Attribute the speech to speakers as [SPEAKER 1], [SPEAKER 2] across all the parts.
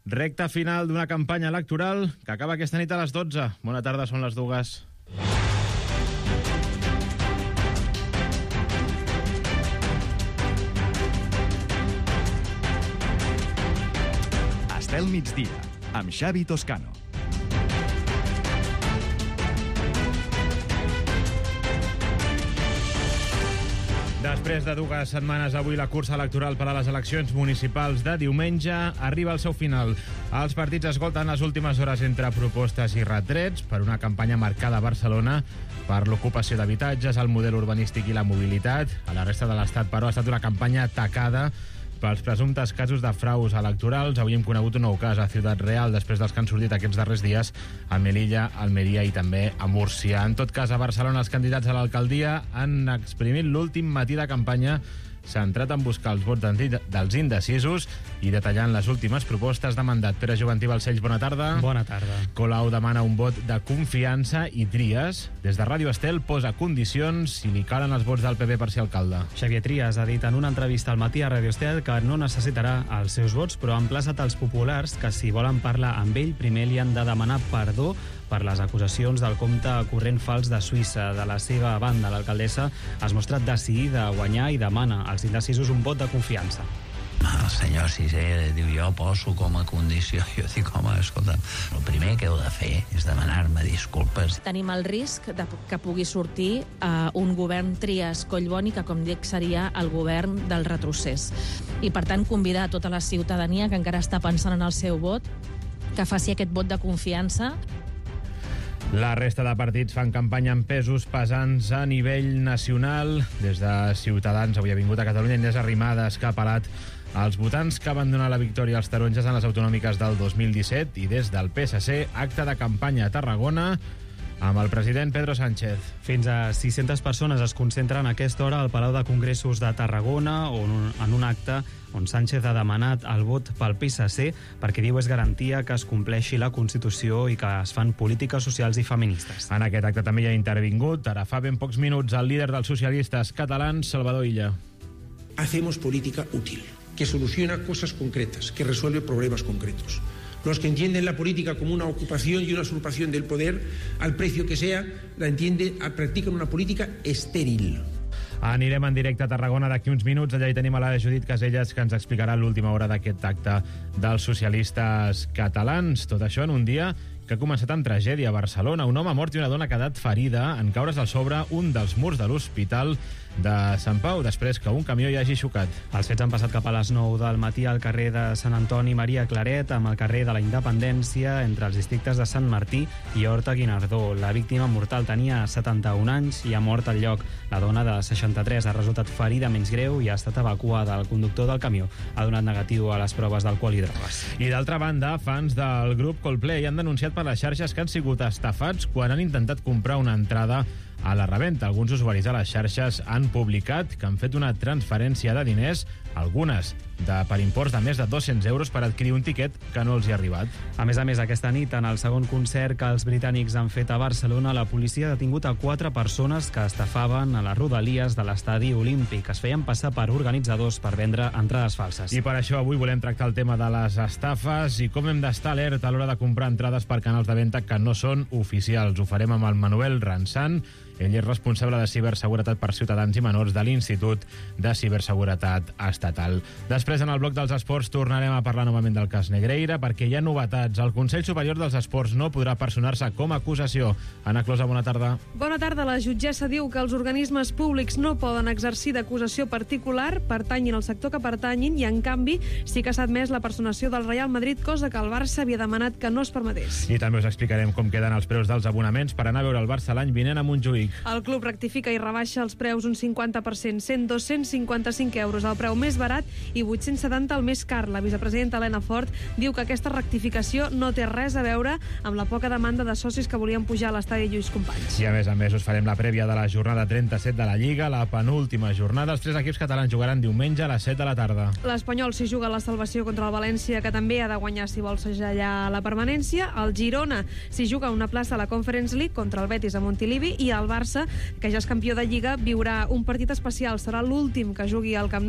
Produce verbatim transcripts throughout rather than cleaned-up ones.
[SPEAKER 1] Recta final d'una campanya electoral que acaba aquesta nit a les dotze. Bona tarda, són les dues.
[SPEAKER 2] Estel migdia, amb Xavi Toscano.
[SPEAKER 1] Després de dues setmanes, avui la cursa electoral per a les eleccions municipals de diumenge arriba al seu final. Els partits escolten les últimes hores entre propostes i retrets per una campanya marcada a Barcelona per l'ocupació d'habitatges, el model urbanístic i la mobilitat. A la resta de l'Estat, però, ha estat una campanya tacada pels presumptes casos de fraus electorals. Avui hem conegut un nou cas a Ciutat Real després dels que han sortit aquests darrers dies a Melilla, Almeria i també a Múrcia. En tot cas, a Barcelona els candidats a l'alcaldia han exprimit l'últim matí de campanya centrat en buscar els vots dels indecisos i detallant les últimes propostes de mandat. Pere Juventí Balcells, bona tarda.
[SPEAKER 3] Bona tarda.
[SPEAKER 1] Colau demana un vot de confiança i Trias, des de Ràdio Estel, posa condicions si li calen els vots del P P per ser alcalde.
[SPEAKER 3] Xavier Trias ha dit en una entrevista al matí a Ràdio Estel que no necessitarà els seus vots, però ha emplaçat als populars que si volen parlar amb ell primer li han de demanar perdó per les acusacions del compte corrent fals de Suïssa. De la seva banda, l'alcaldessa es mostra decidida a guanyar i demana als indecisos un vot de confiança.
[SPEAKER 4] El senyor Sisé diu, jo poso com a condició. Jo dic, home, escolta, el primer que heu de fer és demanar-me disculpes.
[SPEAKER 5] Tenim el risc de que pugui sortir uh, un govern Trias Collboni, que com dic seria el govern del retrocés. I per tant convidar a tota la ciutadania que encara està pensant en el seu vot, que faci aquest vot de confiança.
[SPEAKER 1] La resta de partits fan campanya amb pesos pesants a nivell nacional. Des de Ciutadans avui ha vingut a Catalunya Inés Arrimadas, que ha apel·lat als votants que van donar la victòria als taronges en les autonòmiques del dos mil disset, i des del P S C, acte de campanya a Tarragona amb el president Pedro Sánchez.
[SPEAKER 3] Fins a sis-centes persones es concentren a aquesta hora al Palau de Congressos de Tarragona, on, en un acte on Sánchez ha demanat el vot pel P S C perquè diu és garantia que es compleixi la Constitució i que es fan polítiques socials i feministes.
[SPEAKER 1] En aquest acte també hi ha intervingut, ara fa ben pocs minuts, el líder dels socialistes catalans, Salvador Illa.
[SPEAKER 6] Hacemos política útil, que soluciona cosas concretas, que resuelve problemas concretos. Los que entienden la política como una ocupación y una usurpación del poder, al precio que sea, la entienden, practican una política estéril.
[SPEAKER 1] Anirem en directe a Tarragona d'aquí uns minuts. Allà hi tenim a la Judit Caselles, que ens explicarà l'última hora d'aquest acte dels socialistes catalans. Tot això en un dia que ha començat amb tragèdia a Barcelona. Un home mort i una dona ha quedat ferida en caure's al sobre un dels murs de l'Hospital de Sant Pau, després que un camió hi hagi xocat.
[SPEAKER 3] Els fets han passat cap a les nou del matí al carrer de Sant Antoni Maria Claret, amb el carrer de la Independència, entre els districtes de Sant Martí i Horta Guinardó. La víctima mortal tenia setanta-un anys i ha mort al lloc. La dona de seixanta-tres ha resultat ferida menys greu i ha estat evacuada. El conductor del camió ha donat negatiu a les proves d'alcohol i drogues.
[SPEAKER 1] I d'altra banda, fans del grup Coldplay han denunciat per les xarxes que han sigut estafats quan han intentat comprar una entrada a la reventa. Alguns usuaris a les xarxes han publicat que han fet una transferència de diners, algunes de, per imports de més de dos-cents euros per adquirir un tiquet que no els hi ha arribat.
[SPEAKER 3] A més a més, aquesta nit, en el segon concert que els britànics han fet a Barcelona, la policia ha detingut a quatre persones que estafaven a les rodalies de l'estadi olímpic. Es feien passar per organitzadors per vendre entrades falses.
[SPEAKER 1] I per això avui volem tractar el tema de les estafes i com hem d'estar alerta a l'hora de comprar entrades per canals de venda que no són oficials. Ho farem amb el Manuel Ransan. Ell és responsable de ciberseguretat per ciutadans i menors de l'Institut de Ciberseguretat Estatal. Després, en el bloc dels esports, tornarem a parlar novament del cas Negreira, perquè hi ha novetats. El Consell Superior dels Esports no podrà personar-se com a acusació. Anna Closa, bona tarda.
[SPEAKER 7] Bona tarda. La jutgessa diu que els organismes públics no poden exercir d'acusació particular, pertanyin al sector que pertanyin, i en canvi sí que s'ha admès la personació del Real Madrid, cosa que el Barça havia demanat que no es permetés.
[SPEAKER 1] I també us explicarem com queden els preus dels abonaments per anar a veure el Barça l'any vinent a Montjuïc.
[SPEAKER 7] El club rectifica i rebaixa els preus un cinquanta per cent, sent dos-cents cinquanta-cinc euros el preu més barat i vuit-cents setanta el més car. La vicepresidenta Helena Fort diu que aquesta rectificació no té res a veure amb la poca demanda de socis que volien pujar a l'estadi Lluís Companys.
[SPEAKER 1] I a més a més us farem la prèvia de la jornada trenta-set de la Lliga, la penúltima jornada. Els tres equips catalans jugaran diumenge a les set de la tarda.
[SPEAKER 7] L'Espanyol s'hi juga la salvació contra el València, que també ha de guanyar si vol segellar la permanència. El Girona s'hi juga una plaça a la Conference League contra el Betis a Montilivi, i el Barça, que ja és campió de Lliga, viurà un partit especial. Serà l'últim que jugui al Camp Nou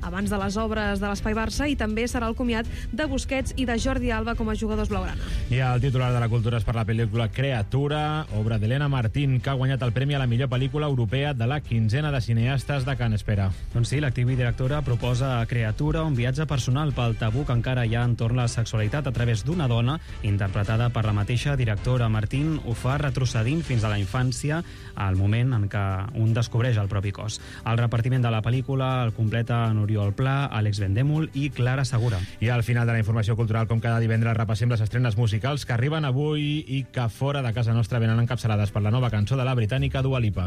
[SPEAKER 7] abans de les obres de l'Espai Barça, i també serà el comiat de Busquets i de Jordi Alba com a jugadors blaugrana.
[SPEAKER 1] I el titular de la cultura és per la pel·lícula Creatura, obra d'Helena Martín, que ha guanyat el premi a la millor pel·lícula europea de la quinzena de cineastes de Cannes. Espera.
[SPEAKER 3] Doncs sí, l'actriu i directora proposa a Creatura un viatge personal pel tabú que encara hi ha entorn la sexualitat a través d'una dona, interpretada per la mateixa directora. Martín ho fa retrocedint fins a la infància, al moment en què un descobreix el propi cos. El repartiment de la pel·lícula el completa Oriol Pla, Àlex Vendèmol i Clara Segura.
[SPEAKER 1] I al final de la informació cultural, com cada divendres, repassem les estrenes musicals que arriben avui i que fora de casa nostra venen encapçalades per la nova cançó de la britànica Dua Lipa.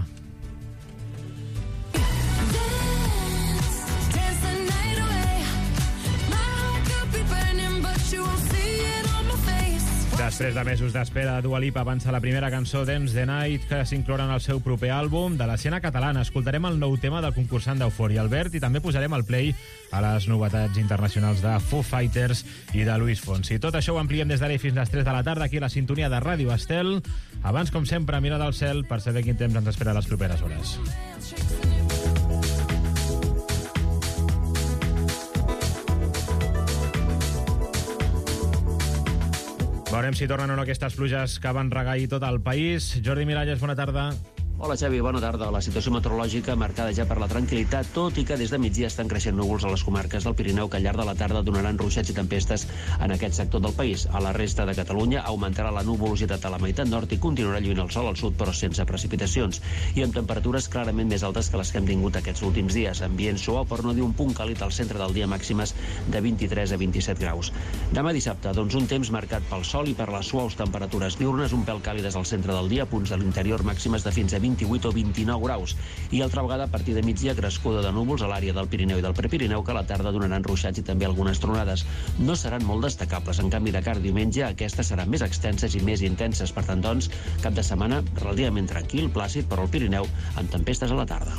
[SPEAKER 1] Després de mesos d'espera, Dua Lipa avança la primera cançó Dance the Night, que s'inclourà en el seu proper àlbum. De l'escena catalana escoltarem el nou tema del concursant d'Eufòria, Albert, i també posarem el play a les novetats internacionals de Foo Fighters i de Luis Fonsi. Tot això ho ampliem des d'ara fins a les tres de la tarda aquí a la sintonia de Ràdio Estel. Abans, com sempre, mira del cel per saber quin temps ens espera les properes hores. Veurem si tornen o no aquestes pluges que van regar tot el país. Jordi Miralles, bona tarda.
[SPEAKER 8] Hola, Xavi, bona tarda. La situació meteorològica marcada ja per la tranquil·litat, tot i que des de migdia estan creixent núvols a les comarques del Pirineu que al llarg de la tarda donaran ruixats i tempestes en aquest sector del país. A la resta de Catalunya augmentarà la nuvolositat a la meitat nord i continuarà lluint el sol al sud, però sense precipitacions, i amb temperatures clarament més altes que les que hem tingut aquests últims dies. Ambient suau, per no dir un punt càlid al centre del dia, màximes de vint-i-tres a vint-i-set graus. Demà dissabte, doncs, un temps marcat pel sol i per les suaus temperatures diurnes, un pèl càlides al centre del dia, punts de l'interior màximes de fins a vint-i-vuit o vint-i-nou graus, i altra vegada a partir de migdia crescuda de núvols a l'àrea del Pirineu i del Prepirineu, que a la tarda donaran ruixats i també algunes tronades. No seran molt destacables, en canvi de cara a diumenge aquestes seran més extenses i més intenses. Per tant, doncs, cap de setmana relativament tranquil, plàcid, però al Pirineu amb tempestes a la tarda.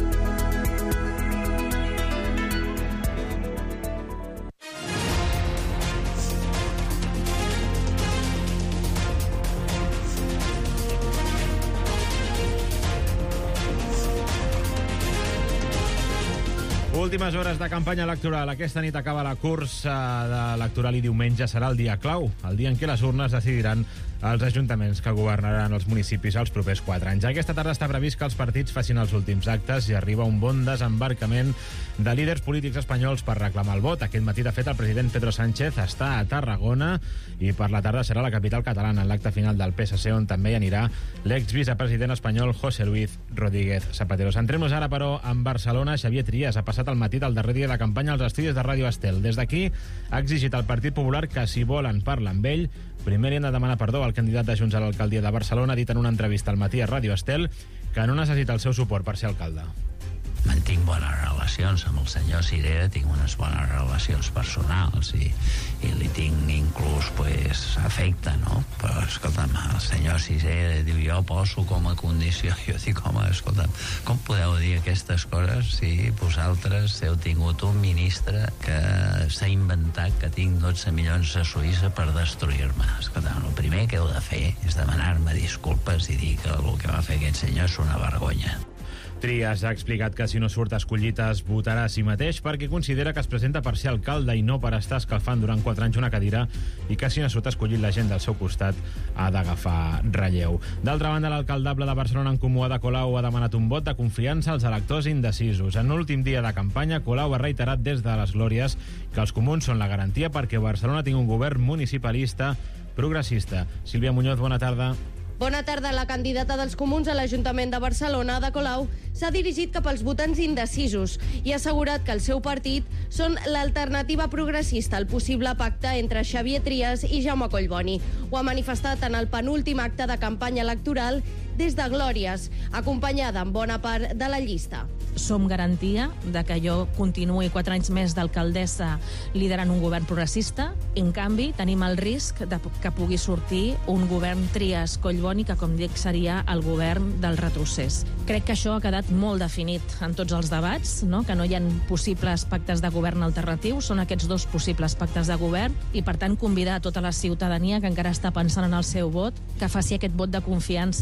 [SPEAKER 1] Últimes hores de campanya electoral. Aquesta nit acaba la cursa de electoral i diumenge serà el dia clau, el dia en què les urnes decidiran els ajuntaments que governaran els municipis els propers quatre anys. Aquesta tarda està previst que els partits facin els últims actes i arriba un bon desembarcament de líders polítics espanyols per reclamar el vot. Aquest matí, de fet, el president Pedro Sánchez està a Tarragona i per la tarda serà la capital catalana, en l'acte final del P S C, on també hi anirà l'exvicepresident espanyol José Luis Rodríguez Zapatero. Centrem-nos ara, però, en Barcelona. Xavier Trias ha passat el matí del darrer dia de campanya als estudis de Ràdio Estel. Des d'aquí ha exigit al Partit Popular que, si volen parlar amb ell, primer li han de demanar perdó al candidat de Junts a l'alcaldia de Barcelona. Ha dit en una entrevista al matí a Ràdio Estel que no necessita el seu suport per ser alcalde.
[SPEAKER 4] Mantinc bones relacions amb el senyor Cirera, tinc unes bones relacions personals i, i li tinc inclús pues, afecte, no? Però, escolta'm, el senyor Cirera diu, jo poso com a condició, jo dic, home, escolta'm, com podeu dir aquestes coses si vosaltres heu tingut un ministre que s'ha inventat que tinc dotze milions a Suïssa per destruir-me? Escolta'm, el primer que heu de fer és demanar-me disculpes i dir que el que va fer aquest senyor és una vergonya.
[SPEAKER 1] Trias ha explicat que si no surt escollit es votarà a si mateix perquè considera que es presenta per ser alcalde i no per estar escalfant durant quatre anys una cadira, i que si no surt escollit la gent del seu costat ha d'agafar relleu. D'altra banda, l'alcaldable de Barcelona en Comú, Ada Colau, ha demanat un vot de confiança als electors indecisos. En l'últim dia de campanya, Colau ha reiterat des de les Glòries que els comuns són la garantia perquè Barcelona tingui un govern municipalista progressista. Sílvia Muñoz, bona tarda.
[SPEAKER 9] Bona tarda. La candidata dels comuns a l'Ajuntament de Barcelona, Ada Colau, s'ha dirigit cap als votants indecisos i ha assegurat que el seu partit són l'alternativa progressista al possible pacte entre Xavier Trias i Jaume Collboni. Ho ha manifestat en el penúltim acte de campanya electoral des de Glòries, acompanyada en bona part de la llista.
[SPEAKER 5] Som garantia de que jo continuï quatre anys més d'alcaldessa liderant un govern progressista. En canvi, tenim el risc de que pugui sortir un govern Trias-Collboni, que, com dic, seria el govern del retrocés. Crec que això ha quedat molt definit en tots els debats, no? Que no hi ha possibles pactes de govern alternatius, són aquests dos possibles pactes de govern, i per tant convidar a tota la ciutadania que encara està pensant en el seu vot, que faci aquest vot de confiança.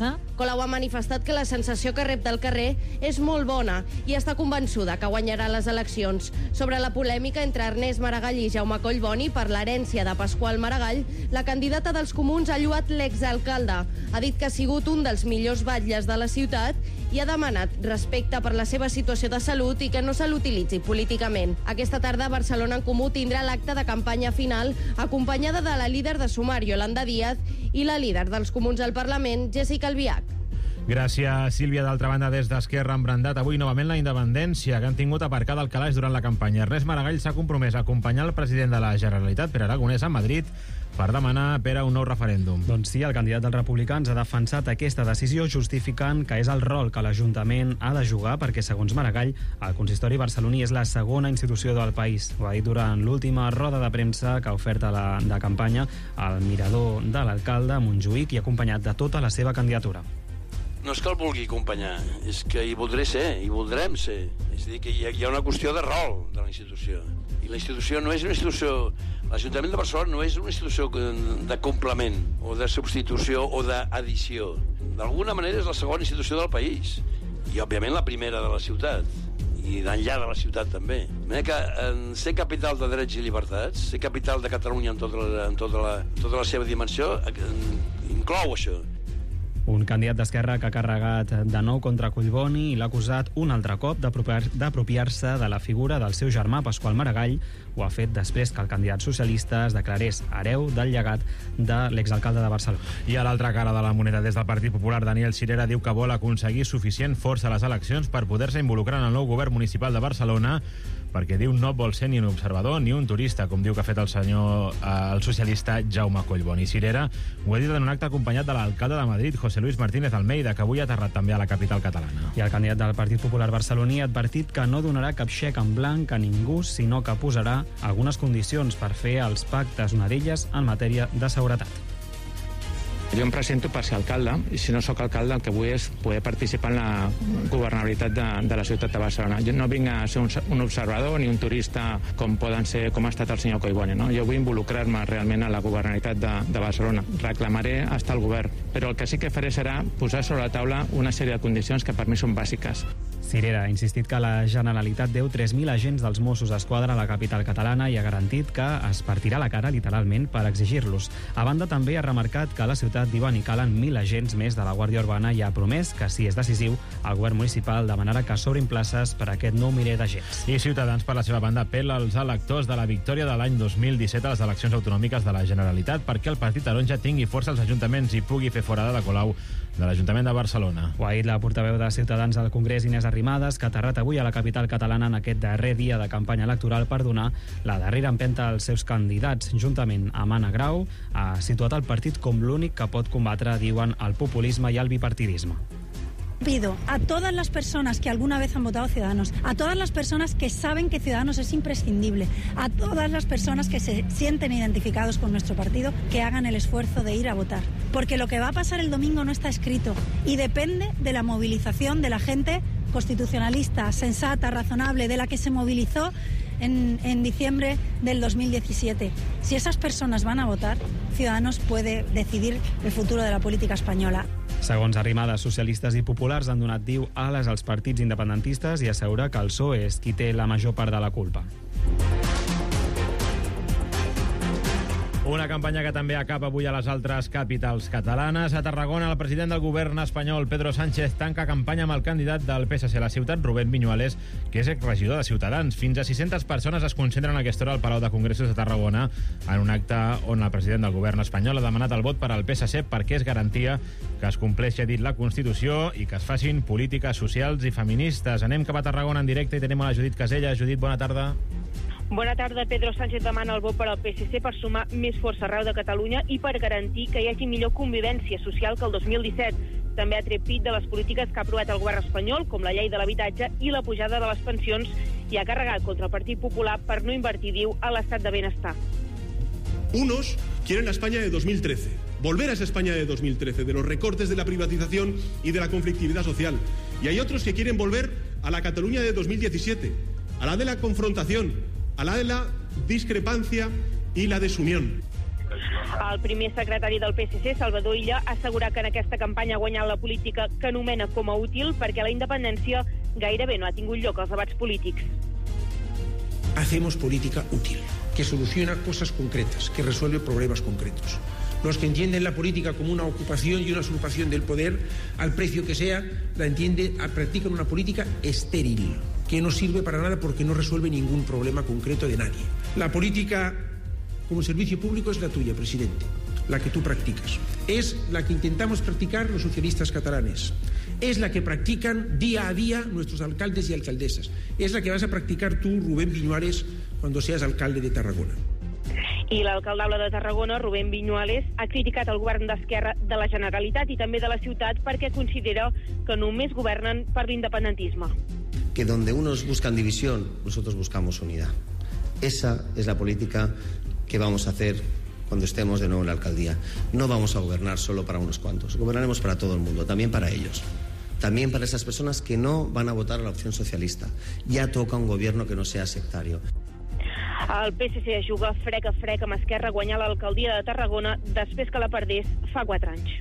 [SPEAKER 9] Colau ha manifestat que la sensació que rep del carrer és molt bona i està convençuda que guanyarà les eleccions. Sobre la polèmica entre Ernest Maragall i Jaume Collboni per l'herència de Pasqual Maragall, la candidata dels Comuns ha lloat l'exalcalde. Ha dit que ha sigut un dels millors batlles de la ciutat i ha demanat respecte per la seva situació de salut i que no se l'utilitzi políticament. Aquesta tarda, Barcelona en Comú tindrà l'acte de campanya final acompanyada de la líder de Sumar, Yolanda Díaz, i la líder dels Comuns al Parlament, Jéssica Albiach.
[SPEAKER 1] Gràcies, Sílvia. D'altra banda, des d'Esquerra han brandat avui novament la independència que han tingut aparcada al calaix durant la campanya. Ernest Maragall s'ha compromès a acompanyar el president de la Generalitat, Pere Aragonès, a Madrid per demanar per a un nou referèndum.
[SPEAKER 3] Doncs sí, el candidat dels republicans ha defensat aquesta decisió justificant que és el rol que l'Ajuntament ha de jugar perquè, segons Maragall, el consistori barceloní és la segona institució del país. Ho ha dit durant l'última roda de premsa que ha ofert a la de campanya al mirador de l'alcalde a Montjuïc i acompanyat de tota la seva candidatura.
[SPEAKER 10] No és que el vulgui acompanyar, és que hi voldré ser, hi voldrem ser. És a dir, que hi ha, hi ha una qüestió de rol de la institució. I la institució no és una institució... L'Ajuntament de Barcelona no és una institució de complement o de substitució o d'addició. D'alguna manera és la segona institució del país. I, òbviament, la primera de la ciutat. I d'enllà de la ciutat, també. De que en ser capital de drets i llibertats, ser capital de Catalunya en tota la, en tota la, tota la seva dimensió, inclou això.
[SPEAKER 3] Un candidat d'Esquerra que ha carregat de nou contra Collboni i l'ha acusat un altre cop d'apropiar-se de la figura del seu germà Pasqual Maragall. Ho ha fet després que el candidat socialista es declarés hereu del llegat de l'exalcalde de Barcelona.
[SPEAKER 1] I a l'altra cara de la moneda, des del Partit Popular, Daniel Sirera diu que vol aconseguir suficient força a les eleccions per poder-se involucrar en el nou govern municipal de Barcelona, perquè diu no vol ser ni un observador ni un turista, com diu que ha fet el senyor eh, el socialista Jaume Collboni. Sirera ho ha dit en un acte acompanyat de l'alcalde de Madrid, José Luis Martínez Almeida, que avui ha aterrat també a la capital catalana.
[SPEAKER 3] I el candidat del Partit Popular barceloní ha advertit que no donarà cap xec en blanc a ningú, sinó que posarà algunes condicions per fer els pactes, una d'elles en matèria de seguretat.
[SPEAKER 11] Jo em presento per ser alcalde, i si no sóc alcalde el que vull és poder participar en la governabilitat de, de la ciutat de Barcelona. Jo no vinc a ser un, un observador ni un turista com poden ser, com ha estat el senyor Collboni, no? Jo vull involucrar-me realment a la governabilitat de, de Barcelona. Reclamaré estar al govern, però el que sí que faré serà posar sobre la taula una sèrie de condicions que per mi són bàsiques.
[SPEAKER 3] Sirera ha insistit que la Generalitat deu tres mil agents dels Mossos d'Esquadra a la capital catalana i ha garantit que es partirà la cara literalment per exigir-los. A banda, també ha remarcat que a la ciutat diuen hi calen mil agents més de la Guàrdia Urbana i ha promès que, si és decisiu, el govern municipal demanarà que s'obrin places per a aquest nou miler d'agents.
[SPEAKER 1] I Ciutadans, per la seva banda, apel·la als electors de la victòria de l'any dos mil disset a les eleccions autonòmiques de la Generalitat perquè el Partit Taronja tingui força als ajuntaments i pugui fer fora de Colau de l'Ajuntament de Barcelona.
[SPEAKER 3] Ho ha dit la portaveu de Ciutadans al Congrés, Inés Arrimadas, que ha aterrat avui a la capital catalana en aquest darrer dia de campanya electoral per donar la darrera empenta als seus candidats. Juntament amb Anna Grau, ha situat el partit com l'únic que pot combatre, diuen, el populisme i el bipartidisme.
[SPEAKER 12] Pido a todas las personas que alguna vez han votado Ciudadanos, a todas las personas que saben que Ciudadanos es imprescindible, a todas las personas que se sienten identificados con nuestro partido, que hagan el esfuerzo de ir a votar. Porque lo que va a pasar el domingo no está escrito y depende de la movilización de la gente constitucionalista, sensata, razonable, de la que se movilizó en, en diciembre del dos mil diecisiete. Si esas personas van a votar, Ciudadanos puede decidir el futuro de la política espanyola.
[SPEAKER 3] Segons Arrimadas, socialistes i populars han donat diu ales als partits independentistes i assegura que el P S O E és qui té la major part de la culpa.
[SPEAKER 1] Una campanya que també acaba avui a les altres capitals catalanes. A Tarragona, el president del govern espanyol, Pedro Sánchez, tanca campanya amb el candidat del P S C a la ciutat, Rubén Viñuales, que és exregidor de Ciutadans. Fins a sis-centes persones es concentren a aquesta hora al Palau de Congressos de Tarragona en un acte on el president del govern espanyol ha demanat el vot per al P S C perquè és garantia que es compleixi, ha dit, la Constitució i que es facin polítiques socials i feministes. Anem cap a Tarragona en directe i tenim a la Judit Casella. Judit, bona tarda.
[SPEAKER 13] Bona tarda. Pedro Sánchez demana el vot per al P S C per sumar més força arreu de Catalunya i per garantir que hi hagi millor convivència social que el dos mil disset. També ha tret pit de les polítiques que ha aprovat el govern espanyol, com la llei de l'habitatge i la pujada de les pensions, i ha carregat contra el Partit Popular per no invertir, diu, a l'estat de benestar.
[SPEAKER 14] Unos quieren la España de dos mil trece, volver a esa España de dos mil trece, de los recortes, de la privatización y de la conflictividad social. Y hay otros que quieren volver a la Cataluña de dos mil diecisiete, a la de la confrontación, a la de la discrepancia y la desunión.
[SPEAKER 13] El primer secretari del P S C, Salvador Illa, ha assegurat que en aquesta campanya ha guanyat la política que anomena com a útil perquè la independència gairebé no ha tingut lloc als debats polítics.
[SPEAKER 6] Hacemos política útil, que soluciona cosas concretas, que resuelve problemas concretos. Los que entienden la política como una ocupación y una usurpación del poder, al precio que sea, la entienden, practican una política estéril, que no sirve para nada porque no resuelve ningún problema concreto de nadie. La política como servicio público es la tuya, presidente, la que tú practicas. Es la que intentamos practicar los socialistas catalanes. Es la que practican día a día nuestros alcaldes y alcaldesas. Es la que vas a practicar tú, Rubén Viñuales, cuando seas alcalde de Tarragona.
[SPEAKER 13] I l'alcaldable de Tarragona, Rubén Viñuales, ha criticat el govern d'Esquerra de la Generalitat i també de la ciutat perquè considera que només governen per l'independentisme.
[SPEAKER 15] Que donde unos buscan división, nosotros buscamos unidad. Esa es la política que vamos a hacer cuando estemos de nuevo en la alcaldía. No vamos a gobernar solo para unos cuantos, gobernaremos para todo el mundo, también para ellos. También para esas personas que no van a votar a la opción socialista. Ya toca un gobierno que no sea sectario.
[SPEAKER 13] El P S C juga frec a frec amb Esquerra a guanyar l'alcaldia de Tarragona després que la perdés fa quatre anys.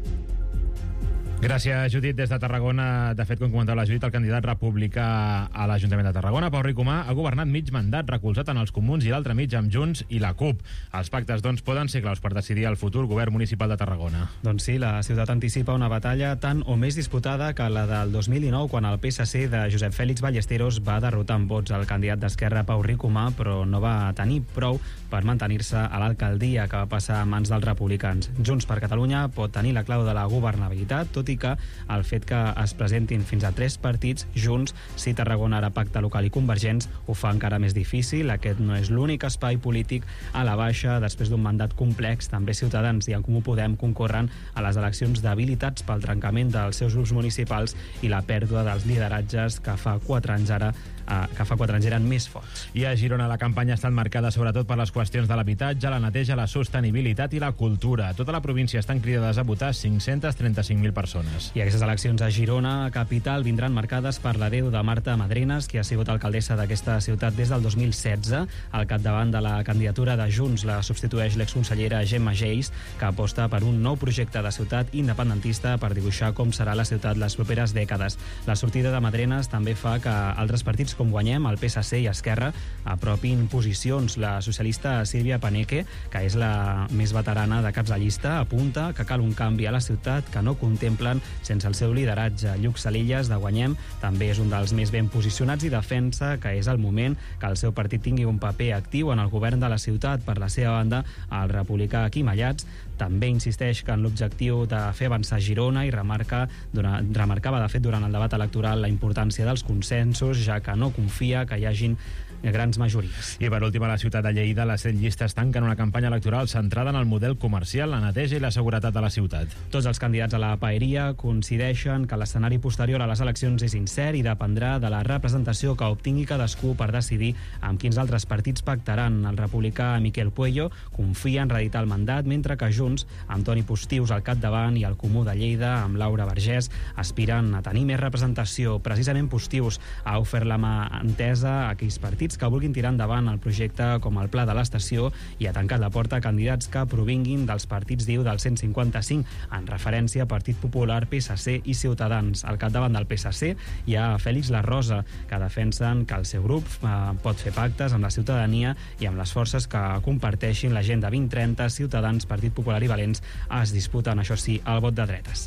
[SPEAKER 1] Gràcies, Judit. Des de Tarragona, de fet, com comentava la Judit, el candidat republicà a l'Ajuntament de Tarragona, Pau Ricomà, ha governat mig mandat, recolzat en els comuns i l'altre mig amb Junts i la CUP. Els pactes, doncs, poden ser claus per decidir el futur govern municipal de Tarragona.
[SPEAKER 3] Doncs sí, la ciutat anticipa una batalla tan o més disputada que la del dos mil dinou, quan el P S C de Josep Fèlix Ballesteros va derrotar amb vots el candidat d'Esquerra, Pau Ricomà, però no va tenir prou per mantenir-se a l'alcaldia, que va passar a mans dels republicans. Junts per Catalunya pot tenir la clau de la governabilitat, tot i que el fet que es presentin fins a tres partits junts, si Tarragona ara pacta local i convergents, ho fa encara més difícil. Aquest no és l'únic espai polític a la baixa. Després d'un mandat complex, també Ciutadans i en Comú Podem concorren a les eleccions d'habilitats pel trencament dels seus grups municipals i la pèrdua dels lideratges que fa quatre anys ara que fa quatre anys eren més forts.
[SPEAKER 1] I a Girona la campanya ha estat marcada sobretot per les qüestions de l'habitatge, la neteja, la sostenibilitat i la cultura. A tota la província estan cridades a votar cinc-centes trenta-cinc mil persones.
[SPEAKER 3] I aquestes eleccions a Girona, capital, vindran marcades per l'adeu de Marta Madrenas, que ha sigut alcaldessa d'aquesta ciutat des del dos mil setze. Al capdavant de la candidatura de Junts la substitueix l'exconsellera Gemma Geis, que aposta per un nou projecte de ciutat independentista per dibuixar com serà la ciutat les properes dècades. La sortida de Madrenas també fa que altres partits com Guanyem, el P S C i Esquerra apropin posicions. La socialista Sílvia Paneque, que és la més veterana de caps de llista, apunta que cal un canvi a la ciutat que no contemplen sense el seu lideratge. Lluc Salillas, de Guanyem, també és un dels més ben posicionats i defensa que és el moment que el seu partit tingui un paper actiu en el govern de la ciutat. Per la seva banda, el republicà Quim Ayats també insisteix que en l'objectiu de fer avançar Girona i remarca, durant, remarcava, de fet, durant el debat electoral la importància dels consensos, ja que no confia que hi hagin grans majories.
[SPEAKER 1] I per últim, a la ciutat de Lleida, les set llistes tanquen una campanya electoral centrada en el model comercial, la neteja i la seguretat de la ciutat.
[SPEAKER 3] Tots els candidats a la paeria coincideixen que l'escenari posterior a les eleccions és incert i dependrà de la representació que obtingui cadascú per decidir amb quins altres partits pactaran. El republicà Miquel Puello confia en reeditar el mandat, mentre que Junts, amb Toni Postius al capdavant, i el Comú de Lleida, amb Laura Vergés, aspiren a tenir més representació. Precisament Postius ha ofert la mà entesa a aquells partits que vulguin tirar endavant el projecte com el Pla de l'Estació i ha tancat la porta a candidats que provinguin dels partits, diu, del cent cinquanta-cinc, en referència a Partit Popular, P S C i Ciutadans. Al capdavant del P S C hi ha Fèlix La Rosa, que defensen que el seu grup eh, pot fer pactes amb la ciutadania i amb les forces que comparteixin l'agenda vint trenta. Ciutadans, Partit Popular i Valents es disputen, això sí, el vot de dretes.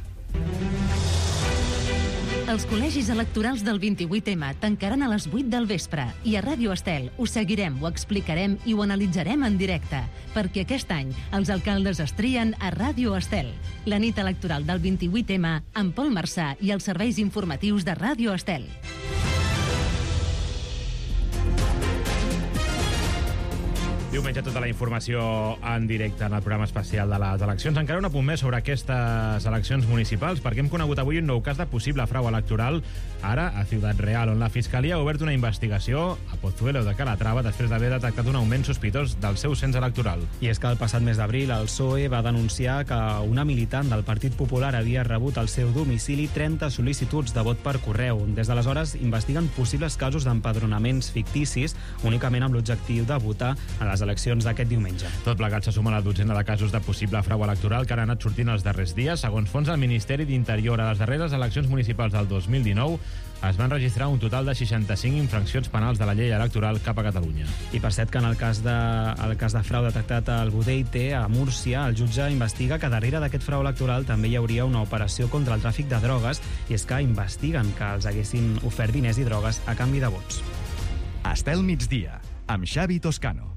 [SPEAKER 16] Els col·legis electorals del vint-i-vuit ema tancaran a les vuit del vespre i a Ràdio Estel ho seguirem, ho explicarem i ho analitzarem en directe, perquè aquest any els alcaldes es trien a Ràdio Estel. La nit electoral del vint-i-vuit ema amb Pol Marsà i els serveis informatius de Ràdio Estel.
[SPEAKER 1] Diumenge tota la informació en directe en el programa especial de les eleccions. Encara un apunt més sobre aquestes eleccions municipals, perquè hem conegut avui un nou cas de possible frau electoral, ara a Ciutat Real, on la Fiscalia ha obert una investigació a Pozuelo de Calatrava després d'haver detectat un augment sospitós del seu cens electoral.
[SPEAKER 3] I és que el passat mes d'abril el P S O E va denunciar que una militant del Partit Popular havia rebut al seu domicili trenta sol·licituds de vot per correu. Des d'aleshores investiguen possibles casos d'empadronaments ficticis únicament amb l'objectiu de votar a les eleccions d'aquest diumenge.
[SPEAKER 1] Tot plegat se suma a la dotzena de casos de possible frau electoral que han anat sortint els darrers dies. Segons fons del Ministeri d'Interior, a les darreres eleccions municipals del dos mil dinou es van registrar un total de seixanta-cinc infraccions penals de la llei electoral cap a Catalunya.
[SPEAKER 3] I per cert que en el cas de, el cas de frau detectat al Budeite, a Múrcia, el jutge investiga que darrere d'aquest frau electoral també hi hauria una operació contra el tràfic de drogues, i és que investiguen que els haguessin ofert diners i drogues a canvi de vots.
[SPEAKER 2] Estel migdia, amb Xavi Toscano.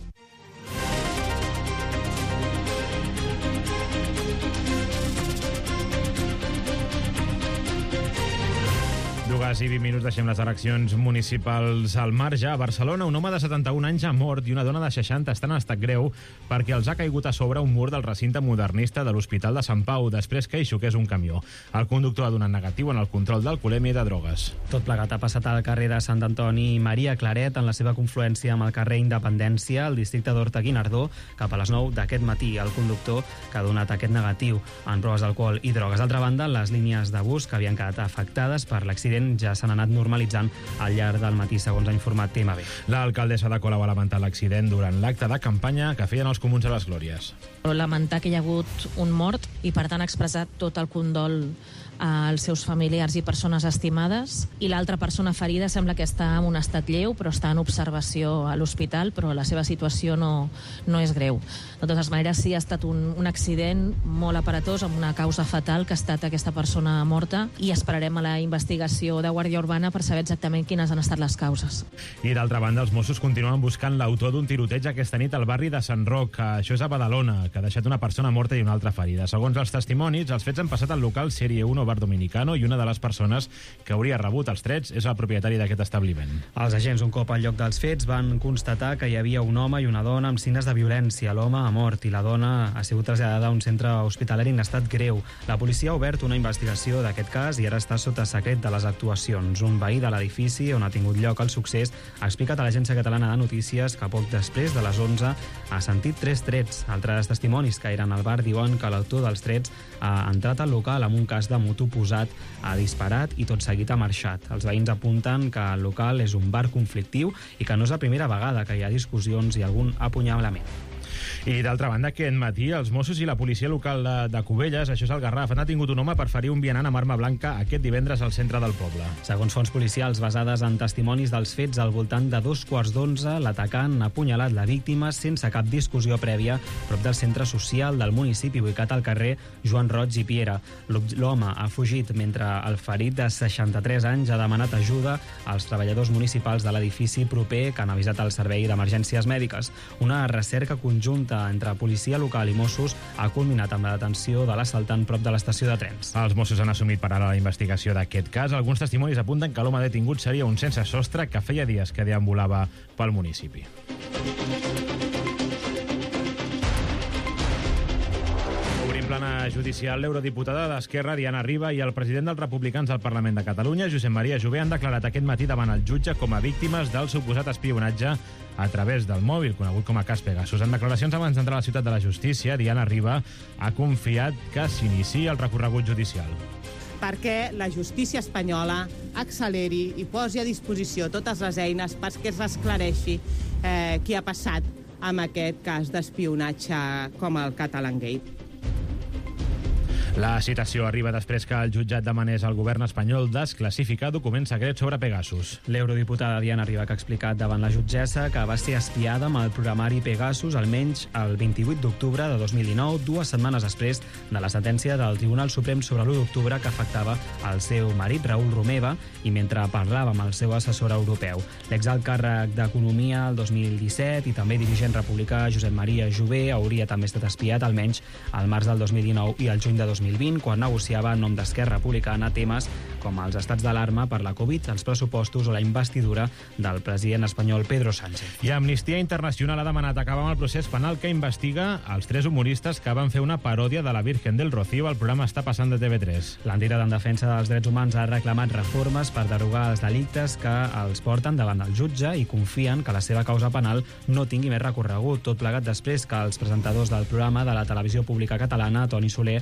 [SPEAKER 1] Dues i vint minuts, deixem les eleccions municipals al marge. A Barcelona, un home de setanta-un anys ha mort i una dona de seixanta està en estat greu perquè els ha caigut a sobre un mur del recinte modernista de l'Hospital de Sant Pau després que hi xoqués un camió. El conductor ha donat negatiu en el control d'alcoholèmia i de drogues.
[SPEAKER 3] Tot plegat ha passat al carrer de Sant Antoni Maria Claret, en la seva confluència amb el carrer Independència, al districte d'Horta-Guinardó, cap a les nou d'aquest matí. El conductor que ha donat aquest negatiu en proves d'alcohol i drogues. D'altra banda, les línies de bus que havien quedat afectades per l'accident ja s'han anat normalitzant al llarg del matí, segons ha informat T M B.
[SPEAKER 1] L'alcaldessa de Colau ha lamentat l'accident durant l'acte de campanya que feien els comuns a les Glòries.
[SPEAKER 5] Lamentar que hi ha hagut un mort i, per tant, expressar tot el condol als seus familiars i persones estimades. I l'altra persona ferida sembla que està en un estat lleu, però està en observació a l'hospital, però la seva situació no, no és greu. De totes maneres, sí, ha estat un, un accident molt aparatós, amb una causa fatal que ha estat aquesta persona morta, i esperarem a la investigació de Guàrdia Urbana per saber exactament quines han estat les causes.
[SPEAKER 1] I d'altra banda, els Mossos continuen buscant l'autor d'un tiroteig aquesta nit al barri de Sant Roc, això és a Badalona, que ha deixat una persona morta i una altra ferida. Segons els testimonis, els fets han passat al local Sèrie u Bar Dominicano, i una de les persones que hauria rebut els trets és el propietari d'aquest establiment.
[SPEAKER 3] Els agents, un cop al lloc dels fets, van constatar que hi havia un home i una dona amb signes de violència. L'home ha mort i la dona ha sigut traslladada a un centre hospitalari en estat greu. La policia ha obert una investigació d'aquest cas i ara està sota secret de les actuacions. Un veí de l'edifici on ha tingut lloc el succés ha explicat a l'Agència Catalana de Notícies que poc després de les onze ha sentit tres trets. Altres testimonis que eren al bar diuen que l'autor dels trets ha entrat al local amb un cas de moto posat, ha disparat i tot seguit ha marxat. Els veïns apunten que el local és un bar conflictiu i que no és la primera vegada que hi ha discussions i algun apunyalament.
[SPEAKER 1] I d'altra banda, aquest matí els Mossos i la policia local de, de Cubelles, això és el Garraf, han detingut un home per ferir un vianant amb arma blanca aquest divendres al centre del poble.
[SPEAKER 3] Segons fonts policials basades en testimonis dels fets, al voltant de dos quarts d'onze, l'atacant ha apunyalat la víctima sense cap discussió prèvia prop del centre social del municipi ubicat al carrer Joan Roig i Piera. L'home ha fugit mentre el ferit de seixanta-tres anys ha demanat ajuda als treballadors municipals de l'edifici proper que han avisat el servei d'emergències mèdiques. Una recerca conjunta entre policia local i Mossos ha culminat amb la detenció de l'assaltant prop de l'estació de trens.
[SPEAKER 1] Els Mossos han assumit per ara la investigació d'aquest cas. Alguns testimonis apunten que l'home detingut seria un sense sostre que feia dies que deambulava pel municipi. Obrim plana judicial. L'eurodiputada d'Esquerra, Diana Riba, i el president dels republicans al Parlament de Catalunya, Josep Maria Jové, han declarat aquest matí davant el jutge com a víctimes del suposat espionatge a través del mòbil, conegut com a cas Pegasus. En declaracions abans d'entrar a la ciutat de la justícia, Diana Riba ha confiat que s'iniciï el recorregut judicial.
[SPEAKER 17] Perquè la justícia espanyola acceleri i posi a disposició totes les eines perquè es resclareixi eh, què ha passat amb aquest cas d'espionatge com el Catalangate.
[SPEAKER 1] La citació arriba després que el jutjat demanés al govern espanyol desclassificar documents secrets sobre Pegasus.
[SPEAKER 3] L'eurodiputada Diana Riba que ha explicat davant la jutgessa que va ser espiada amb el programari Pegasus almenys el vint-i-vuit d'octubre de dos mil dinou, dues setmanes després de la sentència del Tribunal Suprem sobre l'u d'octubre que afectava el seu marit, Raül Romeva, i mentre parlava amb el seu assessor europeu. L'exalt càrrec d'Economia el dos mil disset i també dirigent republicà Josep Maria Jové hauria també estat espiat almenys al març del dos mil dinou i al juny de dos mil vint, quan negociava en nom d'Esquerra Republicana temes com els estats d'alarma per la Covid, els pressupostos o la investidura del president espanyol Pedro Sánchez.
[SPEAKER 1] I Amnistia Internacional ha demanat acabar amb el procés penal que investiga els tres humoristes que van fer una paròdia de la Virgen del Rocío al programa Està passant de T V tres.
[SPEAKER 3] L'entitat en defensa dels drets humans ha reclamat reformes per derogar els delictes que els porten davant el jutge i confien que la seva causa penal no tingui més recorregut, tot plegat després que els presentadors del programa de la televisió pública catalana, Toni Soler i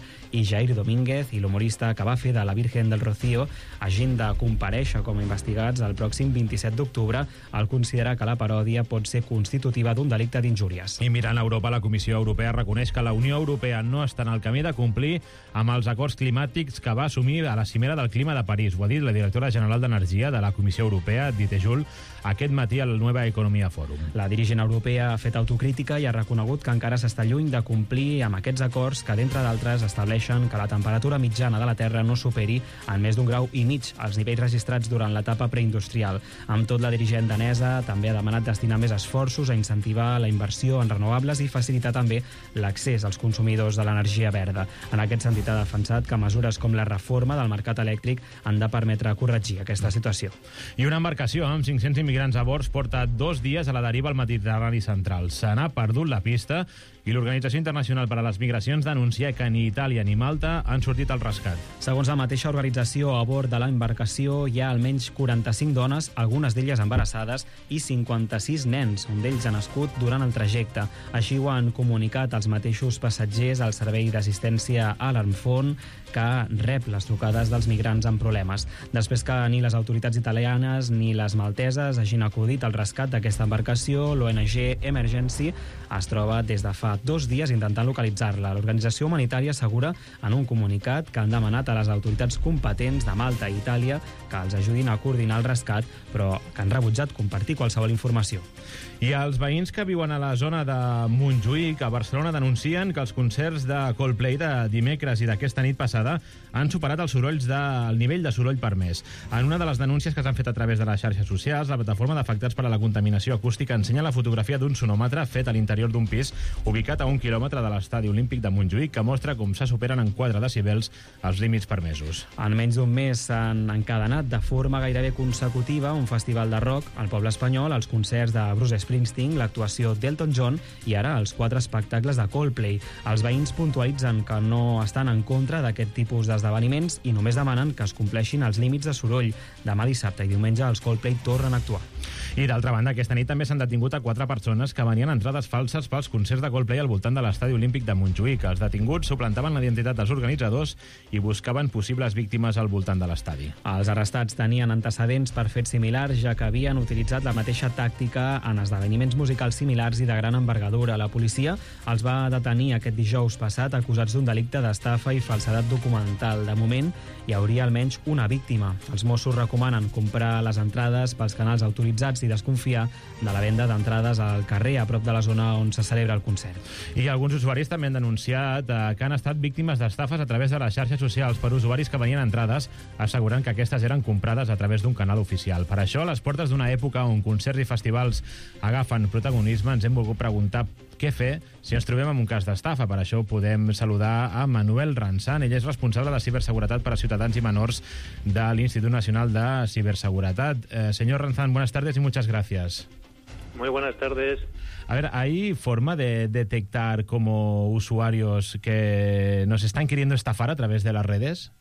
[SPEAKER 3] Jair Domínguez i l'humorista que va fer de la Virgen del Rocío hagin de comparèixer com a investigats el pròxim vint-i-set d'octubre al considerar que la paròdia pot ser constitutiva d'un delicte d'injúries.
[SPEAKER 1] I mirant a Europa, la Comissió Europea reconeix que la Unió Europea no està en el camí de complir amb els acords climàtics que va assumir a la cimera del clima de París. Ho ha dit la directora general d'Energia de la Comissió Europea, Dite Jull, aquest matí al Nueva Economia Forum.
[SPEAKER 3] La dirigent europea ha fet autocrítica i ha reconegut que encara s'està lluny de complir amb aquests acords que, d'entre d'altres, estableixen que la temperatura mitjana de la Terra no superi en més d'un grau i mig els nivells registrats durant l'etapa preindustrial. Amb tot, la dirigent danesa també ha demanat destinar més esforços a incentivar la inversió en renovables i facilitar també l'accés als consumidors de l'energia verda. En aquest sentit, ha defensat que mesures com la reforma del mercat elèctric han de permetre corregir aquesta situació.
[SPEAKER 1] I una embarcació amb cinc-cents immigrants a bord porta dos dies a la deriva al Mediterrani central. Se n'ha perdut la pista i l'Organització Internacional per a les Migracions denuncia que ni Itàlia ni Malta han sortit al rescat.
[SPEAKER 3] Segons la mateixa organització, a bord de l'embarcació hi ha almenys quaranta-cinc dones, algunes d'elles embarassades, i cinquanta-sis nens, un d'ells ha nascut durant el trajecte. Així ho han comunicat els mateixos passatgers al servei d'assistència Alarm Phone, que rep les trucades dels migrants amb problemes. Després que ni les autoritats italianes ni les malteses hagin acudit al rescat d'aquesta embarcació, l'O N G Emergency es troba des de fa dos dies intentant localitzar-la. L'organització humanitària assegura en un comunicat que han demanat a les autoritats competents de Malta i Itàlia que els ajudin a coordinar el rescat, però que han rebutjat compartir qualsevol informació.
[SPEAKER 1] I els veïns que viuen a la zona de Montjuïc, a Barcelona, denuncien que els concerts de Coldplay de dimecres i d'aquesta nit passada han superat els sorolls de, el nivell de soroll permès. En una de les denúncies que s'han fet a través de les xarxes socials, la plataforma d'afectats per a la contaminació acústica ensenya la fotografia d'un sonòmetre fet a l'interior d'un pis ubicat a un quilòmetre de l'estadi olímpic de Montjuïc, que mostra com se superen en quatre decibels els límits permesos.
[SPEAKER 3] En menys d'un mes s'han encadenat de forma gairebé consecutiva un festival de rock al poble espanyol, els concerts de Bruce Springsteen, l'actuació d'Elton John i ara els quatre espectacles de Coldplay. Els veïns puntualitzen que no estan en contra d'aquest tipus d'esdeveniments i només demanen que es compleixin els límits de soroll. Demà dissabte i diumenge els Coldplay tornen a actuar.
[SPEAKER 1] I d'altra banda, aquesta nit també s'han detingut a quatre persones que venien entrades falses pels concerts de Coldplay al voltant de l'estadi olímpic de Montjuïc. Els detinguts suplantaven la identitat dels organitzadors i buscaven possibles víctimes al voltant de l'estadi.
[SPEAKER 3] Els arrestats tenien antecedents per fets similars, ja que havien utilitzat la mateixa tàctica en esdeveniments musicals similars i de gran envergadura. La policia els va detenir aquest dijous passat acusats d'un delicte d'estafa i falsedat documental. De moment, hi hauria almenys una víctima. Els Mossos recomanen comprar les entrades pels canals autoritzats i desconfiar de la venda d'entrades al carrer a prop de la zona on se celebra el concert.
[SPEAKER 1] I alguns usuaris també han denunciat eh, que han estat víctimes d'estafes a través de les xarxes socials per usuaris que venien entrades assegurant que aquestes eren comprades a través d'un canal oficial. Per això, a les portes d'una època on concerts i festivals agafen protagonisme, ens hem volgut preguntar què fer si ens trobem en un cas d'estafa. Per això podem saludar a Manuel Ranzan. Ell és responsable de ciberseguretat per a ciutadans i menors de l'Institut Nacional de Ciberseguretat. Eh, señor Ranzan, buenas tardes y muchas gracias.
[SPEAKER 18] Muy buenas tardes.
[SPEAKER 1] A ver, ¿hay forma de detectar como usuarios que nos están queriendo estafar a través de las redes?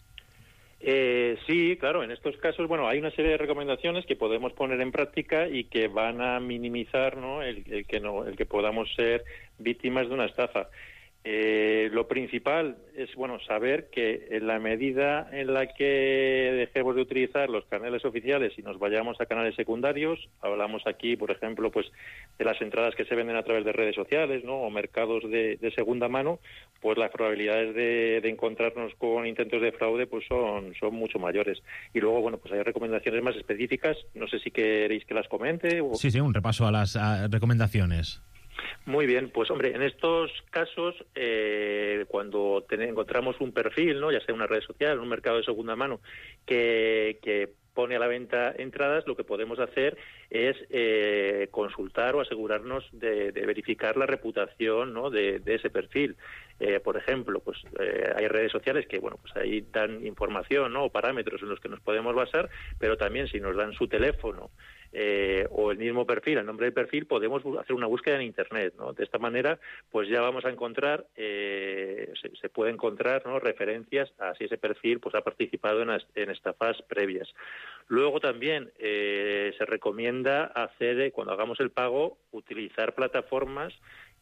[SPEAKER 18] Eh, sí, claro, en estos casos, bueno, hay una serie de recomendaciones que podemos poner en práctica y que van a minimizar, ¿no?, el, el que no, el que podamos ser víctimas de una estafa. Eh, lo principal es, bueno, saber que en la medida en la que dejemos de utilizar los canales oficiales y nos vayamos a canales secundarios, hablamos aquí, por ejemplo, pues de las entradas que se venden a través de redes sociales, ¿no?, o mercados de, de segunda mano, pues las probabilidades de, de encontrarnos con intentos de fraude pues son, son mucho mayores. Y luego, bueno, pues hay recomendaciones más específicas, no sé si queréis que las comente. O...
[SPEAKER 1] Sí, sí, un repaso a las a recomendaciones.
[SPEAKER 18] Muy bien, pues hombre, en estos casos, eh, cuando ten, encontramos un perfil, ¿no?, ya sea una red social, un mercado de segunda mano, que, que pone a la venta entradas, lo que podemos hacer es eh, consultar o asegurarnos de, de verificar la reputación, ¿no?, de, de ese perfil. Eh, por ejemplo, pues eh, hay redes sociales que, bueno, pues ahí dan información, ¿no?, o parámetros en los que nos podemos basar, pero también si nos dan su teléfono eh, o el mismo perfil, el nombre del perfil, podemos hacer una búsqueda en Internet, ¿no? De esta manera, pues ya vamos a encontrar, eh, se, se puede encontrar, ¿no?, referencias a si ese perfil pues ha participado en, en estafas previas. Luego también eh, se recomienda hacer, cuando hagamos el pago, utilizar plataformas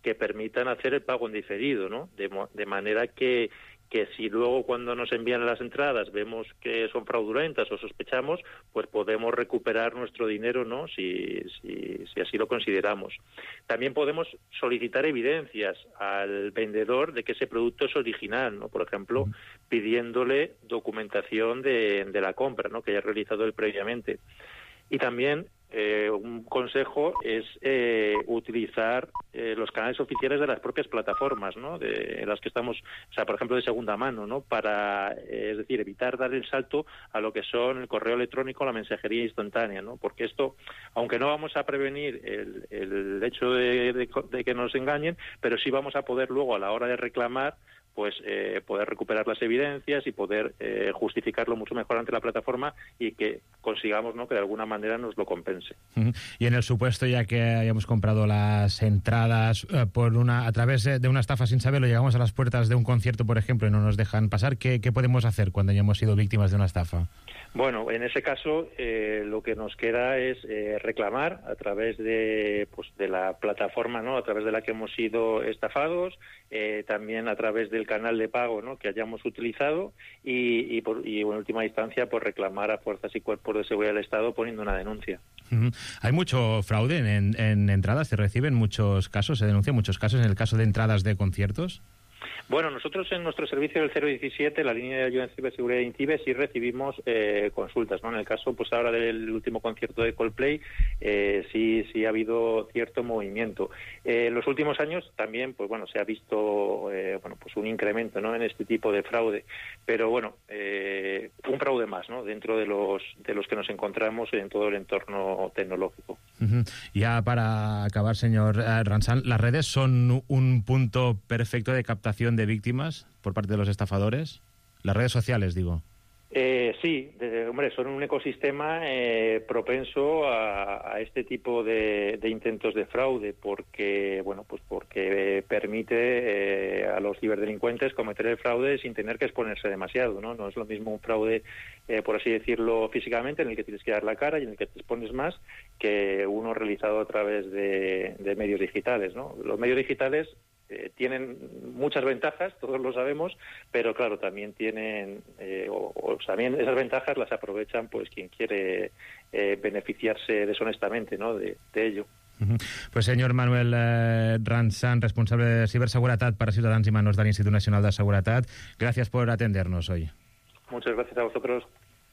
[SPEAKER 18] que permitan hacer el pago en diferido, ¿no? De, de manera que que si luego cuando nos envían las entradas vemos que son fraudulentas o sospechamos, pues podemos recuperar nuestro dinero, ¿no? Si, si, si así lo consideramos. También podemos solicitar evidencias al vendedor de que ese producto es original, ¿no? Por ejemplo, pidiéndole documentación de, de la compra, ¿no? Que haya realizado él previamente. Y también eh, un consejo es eh, utilizar eh, los canales oficiales de las propias plataformas, ¿no? De en las que estamos, o sea, por ejemplo, de segunda mano, ¿no? Para, eh, es decir, evitar dar el salto a lo que son el correo electrónico, la mensajería instantánea, ¿no? Porque esto, aunque no vamos a prevenir el, el hecho de, de, de que nos engañen, pero sí vamos a poder luego, a la hora de reclamar, pues eh, poder recuperar las evidencias y poder eh, justificarlo mucho mejor ante la plataforma y que consigamos, ¿no?, que de alguna manera nos lo compense.
[SPEAKER 1] Uh-huh. Y en el supuesto, ya que hayamos comprado las entradas eh, por una a través de una estafa sin saberlo, llegamos a las puertas de un concierto, por ejemplo, y no nos dejan pasar, ¿qué, qué podemos hacer cuando hayamos sido víctimas de una estafa?
[SPEAKER 18] Bueno, en ese caso eh, lo que nos queda es eh, reclamar a través de, pues, de la plataforma, ¿no?, a través de la que hemos sido estafados, eh, también a través del canal de pago, ¿no?, que hayamos utilizado y, y, por, y en última instancia pues reclamar a fuerzas y cuerpos de seguridad del Estado poniendo una denuncia.
[SPEAKER 1] Uh-huh. Hay mucho fraude en, en entradas, se reciben muchos casos, se denuncian muchos casos en el caso de entradas de conciertos.
[SPEAKER 18] Bueno, nosotros en nuestro servicio del cero diecisiete, la línea de ayuda en ciberseguridad de INCIBE, sí recibimos eh, consultas, ¿no? En el caso, pues ahora del último concierto de Coldplay, eh, sí, sí ha habido cierto movimiento. Eh, en los últimos años también, pues bueno, se ha visto, eh, bueno, pues un incremento, ¿no?, en este tipo de fraude. Pero bueno, eh, un fraude más, ¿no?, dentro de los de los que nos encontramos en todo el entorno tecnológico.
[SPEAKER 1] Uh-huh. Ya para acabar, señor eh, Ransan, ¿las redes son un punto perfecto de captación de víctimas por parte de los estafadores? Las redes sociales, digo.
[SPEAKER 18] Eh, sí, de, hombre, son un ecosistema eh, propenso a, a este tipo de, de intentos de fraude, porque, bueno, pues porque permite eh, a los ciberdelincuentes cometer el fraude sin tener que exponerse demasiado, ¿no? No es lo mismo un fraude, eh, por así decirlo, físicamente, en el que tienes que dar la cara y en el que te expones más, que uno realizado a través de, de medios digitales, ¿no? Los medios digitales Eh, tienen muchas ventajas, todos lo sabemos, pero claro, también tienen, eh, o, o también esas ventajas las aprovechan pues quien quiere eh, beneficiarse deshonestamente, ¿no?, de, de ello.
[SPEAKER 1] Uh-huh. Pues señor Manuel eh, Ransan, responsable de ciberseguridad para Ciudadanos y Manos del Instituto Nacional de Seguridad, gracias por atendernos hoy.
[SPEAKER 18] Muchas gracias a vosotros.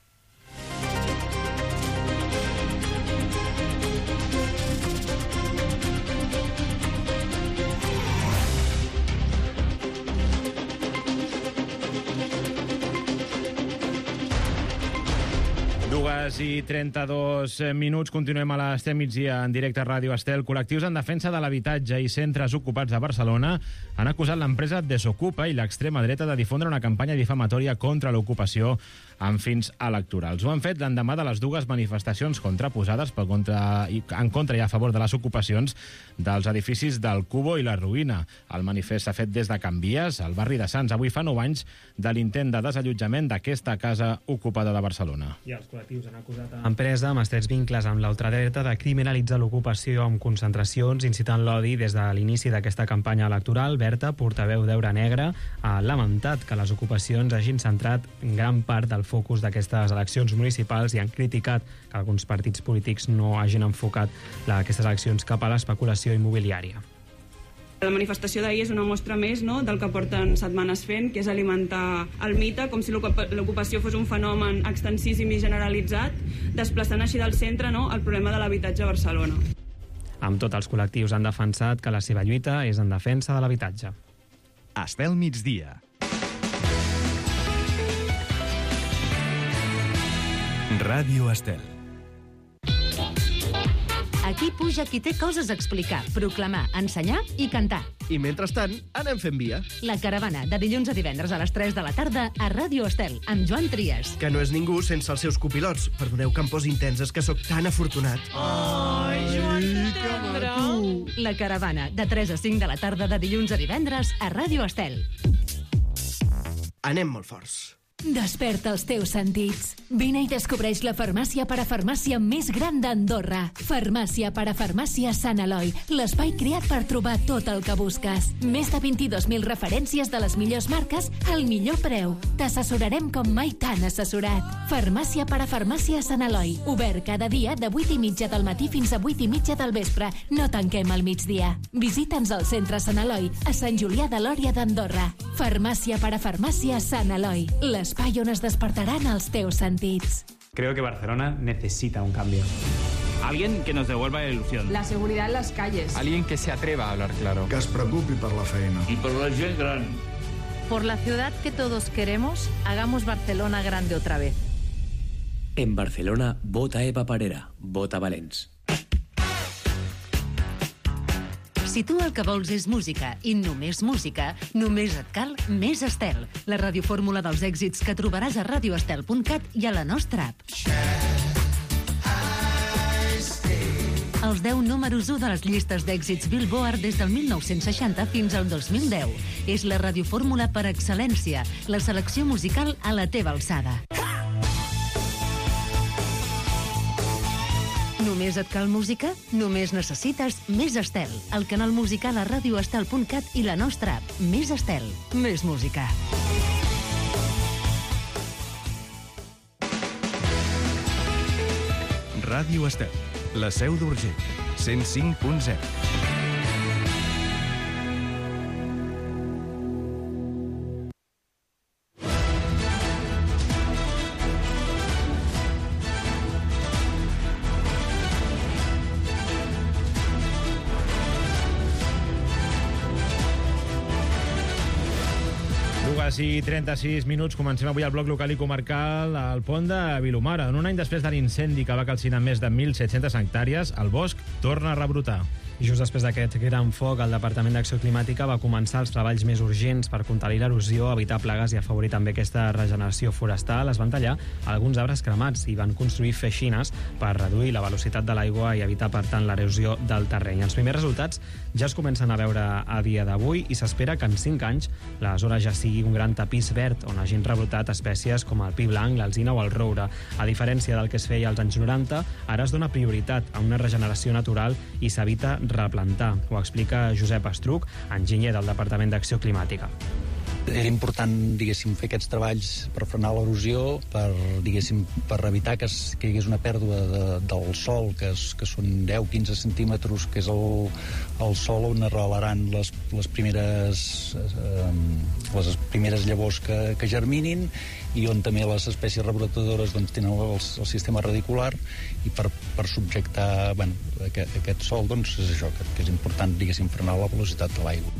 [SPEAKER 1] Dues i trenta-dos minuts, continuem a l'Estel migdia en directe a Ràdio Estel. Col·lectius en defensa de l'habitatge i centres ocupats de Barcelona han acusat l'empresa Desocupa i l'extrema dreta de difondre una campanya difamatòria contra l'ocupació amb fins electorals. Ho han fet l'endemà de les dues manifestacions contraposades pel contra, en contra i a favor de les ocupacions dels edificis del Cubo i la Ruïna. El manifest s'ha fet des de Can Vies, al barri de Sants. Avui fa nou anys de l'intent de desallotjament d'aquesta casa ocupada de Barcelona.
[SPEAKER 3] I els col·lectius han acusat a l'empresa amb estrets vincles amb l'ultradreta de criminalitzar l'ocupació amb concentracions, incitant l'odi des de l'inici d'aquesta campanya electoral. Berta, portaveu d'Eure Negra, ha lamentat que les ocupacions hagin centrat gran part del focus d'aquestes eleccions municipals i han criticat que alguns partits polítics no hagin enfocat aquestes eleccions cap a l'especulació immobiliària.
[SPEAKER 19] La manifestació d'ahir és una mostra més, no?, del que porten setmanes fent, que és alimentar el mite, com si l'ocupació fos un fenomen extensíssim i generalitzat, desplaçant així del centre, no?, el problema de l'habitatge a Barcelona.
[SPEAKER 3] Amb tot, els col·lectius han defensat que la seva lluita és en defensa de l'habitatge.
[SPEAKER 2] Estel migdia. Ràdio Estel.
[SPEAKER 16] Aquí puja qui té coses a explicar, proclamar, ensenyar i cantar.
[SPEAKER 20] I mentrestant, anem fent via.
[SPEAKER 16] La Caravana, de dilluns a divendres a les tres de la tarda a Ràdio Estel, amb Joan Trias.
[SPEAKER 20] Que no és ningú sense els seus copilots. Perdoneu que em posi intenses, que sóc tan afortunat.
[SPEAKER 16] Ai, Joan, que maco! La Caravana, de tres a cinc de la tarda de dilluns a divendres a Ràdio Estel.
[SPEAKER 20] Anem molt forts.
[SPEAKER 21] Desperta els teus sentits. Vine i descobreix la farmàcia parafarmàcia més gran d'Andorra. Farmàcia parafarmàcia Sant Eloi, l'espai creat per trobar tot el que busques. Més de vint-i-dos mil referències de les millors marques al millor preu. T'assessorarem com mai t'han assessorat. Farmàcia parafarmàcia Sant Eloi, obert cada dia de vuit i mitja del matí fins a vuit i mitja del vespre. No tanquem al migdia. Visita'ns al centre Sant Eloi, a Sant Julià de Lòria d'Andorra. Farmàcia parafarmàcia Sant Eloi, l'espai on es despertaran els teus sentits.
[SPEAKER 3] Creo que Barcelona necesita un cambio.
[SPEAKER 22] Alguien que nos devuelva la ilusión.
[SPEAKER 23] La seguridad en las calles.
[SPEAKER 22] Alguien que se atreva a hablar claro.
[SPEAKER 24] Que es preocupi per la feina.
[SPEAKER 22] Y por la gent gran.
[SPEAKER 25] Por la ciudad que todos queremos, hagamos Barcelona grande otra vez.
[SPEAKER 26] En Barcelona, vota Eva Parera, vota Valens.
[SPEAKER 16] Si tu el que vols és música i només música, només et cal Més Estel, la radiofórmula dels èxits que trobaràs a radio estel punt cat i a la nostra app. Els deu números u de les llistes d'èxits Billboard des del mil nou-cents seixanta fins al dos mil deu. És la radiofórmula per excel·lència, la selecció musical a la teva alçada. Només et cal música? Només necessites Més Estel, el canal musical a radio estel punt cat i la nostra app. Més Estel, més música.
[SPEAKER 2] Ràdio Estel, la seu d'Urgell, cent cinc punt zero.
[SPEAKER 1] I trenta-sis minuts, comencem avui el bloc local i comarcal al pont de Vilomara. En un any després de l'incendi que va calcinar més de mil set-centes hectàrees, el bosc torna a rebrotar.
[SPEAKER 3] I just després d'aquest gran foc, el Departament d'Acció Climàtica va començar els treballs més urgents per contenir l'erosió, evitar plagues i afavorir també aquesta regeneració forestal. Es van tallar alguns arbres cremats i van construir feixines per reduir la velocitat de l'aigua i evitar, per tant, l'erosió del terreny. Els primers resultats ja es comencen a veure a dia d'avui i s'espera que en cinc anys la zona ja sigui un gran tapís verd on hagin rebrotat espècies com el pi blanc, l'alzina o el roure. A diferència del que es feia als anys noranta, ara es dona prioritat a una regeneració natural i s'evita replantar. Ho explica Josep Estruc, enginyer del Departament d'Acció Climàtica.
[SPEAKER 27] Era important, diguéssim, fer aquests treballs per frenar l'erosió, per, diguéssim, per evitar que, es, que hi hagués una pèrdua de, del sòl, que, es, que són deu a quinze centímetres, que és el, el sòl on arrelaran les, les, primeres, eh, les primeres llavors que, que germinin i on també les espècies rebrotadores doncs, tenen el, el sistema radicular i per, per subjectar bueno, aquest, aquest sòl doncs, és això, que, que és important, diguéssim, frenar la velocitat de l'aigua.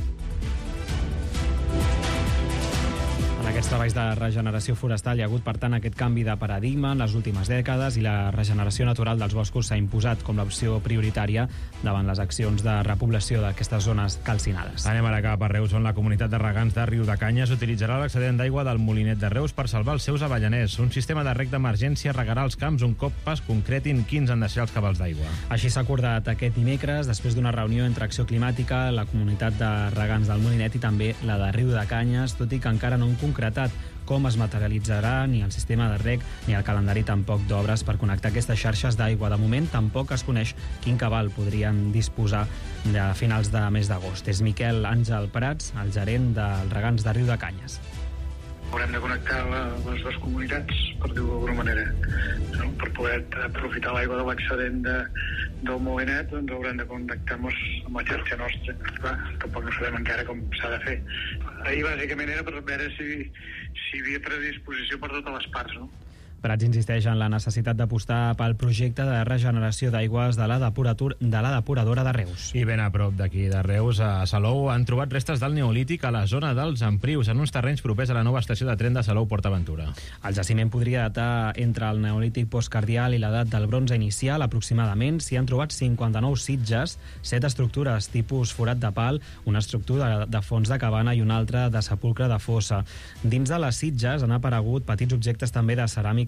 [SPEAKER 3] En aquests treballs de regeneració forestal hi ha hagut, per tant, aquest canvi de paradigma en les últimes dècades i la regeneració natural dels boscos s'ha imposat com l'opció prioritària davant les accions de repoblació d'aquestes zones calcinades.
[SPEAKER 1] Anem ara cap a Reus, on la comunitat de regants de Riudecanyes utilitzarà l'excedent d'aigua del Molinet de Reus per salvar els seus avellaners. Un sistema de reg d'emergència regarà els camps un cop es concretin quins han de ser els cabals d'aigua.
[SPEAKER 3] Així s'ha acordat aquest dimecres, després d'una reunió entre Acció Climàtica, la comunitat de regants del Molinet i també la de Riudecanyes, tot i que encara no han concretat com es materialitzarà ni el sistema de reg ni el calendari tampoc d'obres per connectar aquestes xarxes d'aigua. De moment tampoc es coneix quin cabal podrien disposar de finals de mes d'agost. És Miquel Àngel Prats, el gerent dels regants de Riudecanyes.
[SPEAKER 28] Haurem de connectar la, les dues comunitats, per dir-ho d'alguna manera. No? Per poder aprofitar l'aigua de l'excedent de, del Molinet, doncs haurem de connectar-nos amb la xarxa nostra. Clar, tampoc no sabem encara com s'ha de fer. Ahir bàsicament era per veure si, si hi havia predisposició per totes les parts, no?
[SPEAKER 3] Prats insisteix en la necessitat d'apostar pel projecte de regeneració d'aigües de la depuratura, de la depuradora de Reus.
[SPEAKER 1] I ben a prop d'aquí de Reus, a Salou, han trobat restes del Neolític a la zona dels Emprius, en uns terrenys propers a la nova estació de tren de Salou-Portaventura.
[SPEAKER 3] El jaciment podria datar entre el Neolític postcardial i l'edat del bronze inicial, aproximadament. S'hi han trobat cinquanta-nou sitges, set estructures tipus forat de pal, una estructura de fons de cabana i una altra de sepulcre de fossa. Dins de les sitges han aparegut petits objectes també de ceràmica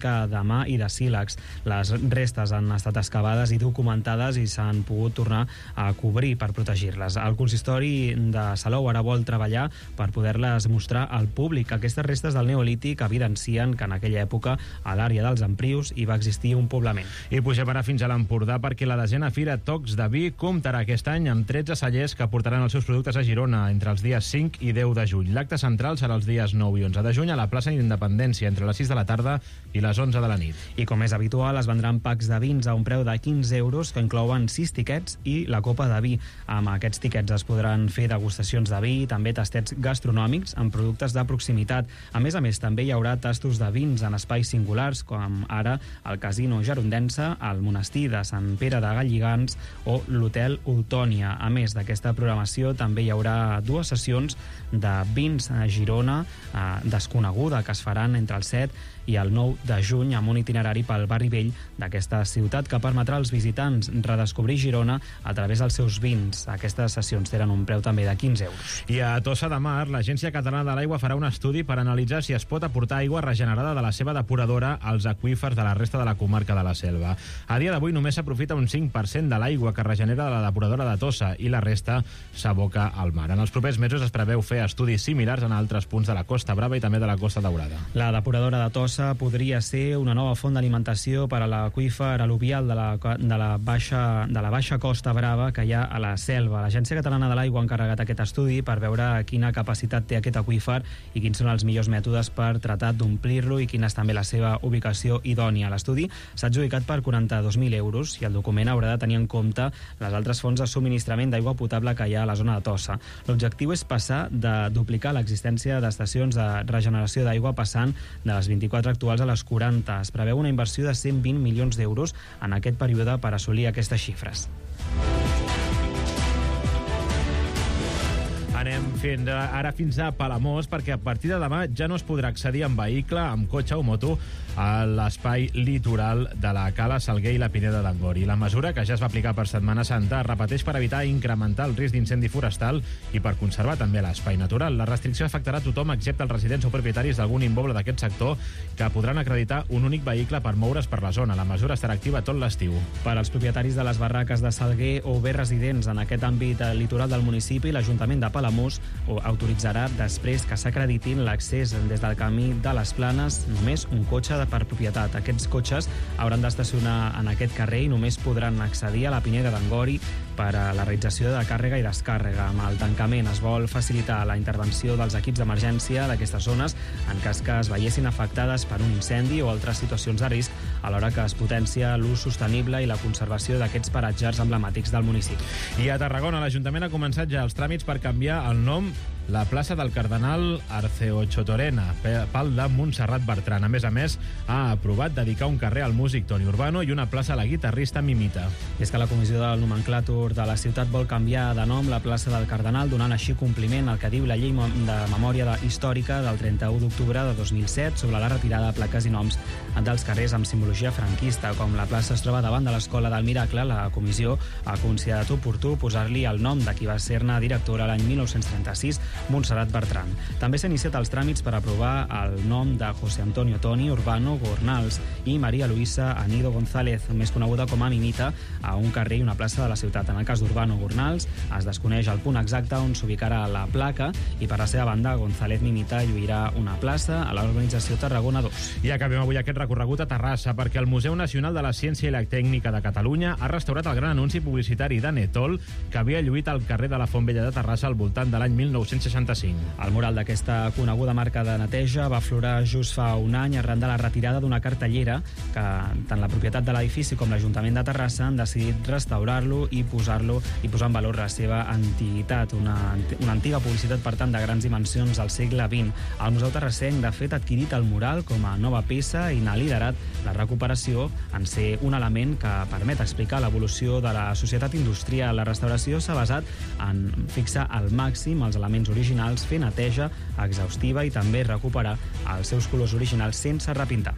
[SPEAKER 3] fàbrica de mà i de sílex. Les restes han estat excavades i documentades i s'han pogut tornar a cobrir per protegir-les. El consistori de Salou ara vol treballar per poder-les mostrar al públic. Aquestes restes del Neolític evidencien que en aquella època a l'àrea dels Emprius hi va existir un poblament.
[SPEAKER 1] I pugem ara fins a l'Empordà perquè la desena Fira Tocs de Vi comptarà aquest any amb tretze cellers que portaran els seus productes a Girona entre els dies cinc i deu de juny. L'acte central serà els dies nou i onze de juny a la plaça d'Independència entre les sis de la tarda i les onze de la nit.
[SPEAKER 3] I com és habitual, es vendran packs de vins a un preu de quinze euros que inclouen sis tiquets i la copa de vi. Amb aquests tiquets es podran fer degustacions de vi i també tastets gastronòmics amb productes de proximitat. A més a més, també hi haurà tastos de vins en espais singulars, com ara el Casino Gerondense, el Monestir de Sant Pere de Galligants o l'Hotel Ultònia. A més d'aquesta programació, també hi haurà dues sessions de vins a Girona eh, desconeguda que es faran entre el set i el nou de juny amb un itinerari pel barri vell d'aquesta ciutat que permetrà als visitants redescobrir Girona a través dels seus vins. Aquestes sessions tenen un preu també de quinze euros.
[SPEAKER 1] I a Tossa de Mar, l'Agència Catalana de l'Aigua farà un estudi per analitzar si es pot aportar aigua regenerada de la seva depuradora als aqüífers de la resta de la comarca de la Selva. A dia d'avui només s'aprofita un cinc per cent de l'aigua que regenera de la depuradora de Tossa i la resta s'aboca al mar. En els propers mesos es preveu fer estudis similars en altres punts de la Costa Brava i també de la Costa Daurada.
[SPEAKER 3] La depuradora de Tossa podria ser una nova font d'alimentació per a l'aqüífer al·luvial de la, de, la baixa, de la baixa Costa Brava que hi ha a la Selva. L'Agència Catalana de l'Aigua ha encarregat aquest estudi per veure quina capacitat té aquest aqüífer i quins són els millors mètodes per tratar d'omplir-lo i quina és també la seva ubicació idònia. L'estudi s'ha adjudicat per quaranta-dos mil euros i el document haurà de tenir en compte les altres fonts de subministrament d'aigua potable que hi ha a la zona de Tossa. L'objectiu és passar de duplicar l'existència d'estacions de regeneració d'aigua passant de les vint-i-quatre actuals a les quaranta. Es preveu una inversió de cent vint milions d'euros en aquest període per assolir aquestes xifres.
[SPEAKER 1] Anem fins a, ara fins a Palamós perquè a partir de demà ja no es podrà accedir en vehicle, amb cotxe o moto a l'espai litoral de la Cala, Salguer i la Pineda d'Angori. La mesura, que ja es va aplicar per Setmana Santa, es repeteix per evitar incrementar el risc d'incendi forestal i per conservar també l'espai natural. La restricció afectarà a tothom excepte els residents o propietaris d'algun immoble d'aquest sector que podran acreditar un únic vehicle per moure's per la zona. La mesura estarà activa tot l'estiu.
[SPEAKER 3] Per als propietaris de les barraques de Salguer o bé residents en aquest àmbit litoral del municipi, l'Ajuntament de Palamós autoritzarà després que s'acreditin l'accés des del camí de les Planes només un cotxe per propietat. Aquests cotxes hauran d'estacionar en aquest carrer i només podran accedir a la Pineda d'Angori per a la realització de càrrega i descàrrega. Amb el tancament es vol facilitar la intervenció dels equips d'emergència d'aquestes zones en cas que es veiessin afectades per un incendi o altres situacions de risc, alhora que es potencia l'ús sostenible i la conservació d'aquests paratges emblemàtics del municipi.
[SPEAKER 1] I a Tarragona, l'Ajuntament ha començat ja els tràmits per canviar el nom la plaça del Cardenal Arceochotorena, pal de Montserrat Bertran. A més a més, ha aprovat dedicar un carrer al músic Toni Urbano i una plaça a la guitarrista Mimita.
[SPEAKER 3] I és que la Comissió del Nomenclàtor de la ciutat vol canviar de nom la plaça del Cardenal, donant així compliment al que diu la llei de memòria històrica del trenta-u d'octubre de dos mil set sobre la retirada de plaques i noms dels carrers amb simbologia franquista. Com la plaça es troba davant de l'Escola del Miracle, la comissió ha considerat oportú posar-li el nom de qui va ser-ne directora l'any mil nou-cents trenta-sis, Montserrat Bertran. També s'han iniciat els tràmits per aprovar el nom de José Antonio Toni Urbano Gornals i María Luisa Anido González, més coneguda com a Mimita, a un carrer i una plaça de la ciutat. En el cas d'Urbano Gornals es desconeix el punt exacte on s'ubicarà la placa i per la seva banda González Mimita lluirà una plaça a l'organització Tarragona dos.
[SPEAKER 1] I acabem avui aquest recorregut a Terrassa perquè el Museu Nacional de la Ciència i la Tècnica de Catalunya ha restaurat el gran anunci publicitari de Netol que havia lluït al carrer de la Font Vella de Terrassa al voltant de l'any mil nou-cents seixanta-cinc.
[SPEAKER 3] El mural d'aquesta coneguda marca de neteja va aflorar just fa un any arran de la retirada d'una cartellera que tant la propietat de l'edifici com l'Ajuntament de Terrassa han decidit restaurar-lo i posar-lo i posar en valor la seva antiguitat, una, una antiga publicitat, per tant, de grans dimensions al segle vint. El Museu Terrassenc, de fet, ha adquirit el mural com a nova peça i n'ha liderat la recuperació en ser un element que permet explicar l'evolució de la societat industrial. La restauració s'ha basat en fixar al màxim els elements originals, fer neteja exhaustiva i també recuperar els seus colors originals sense repintar.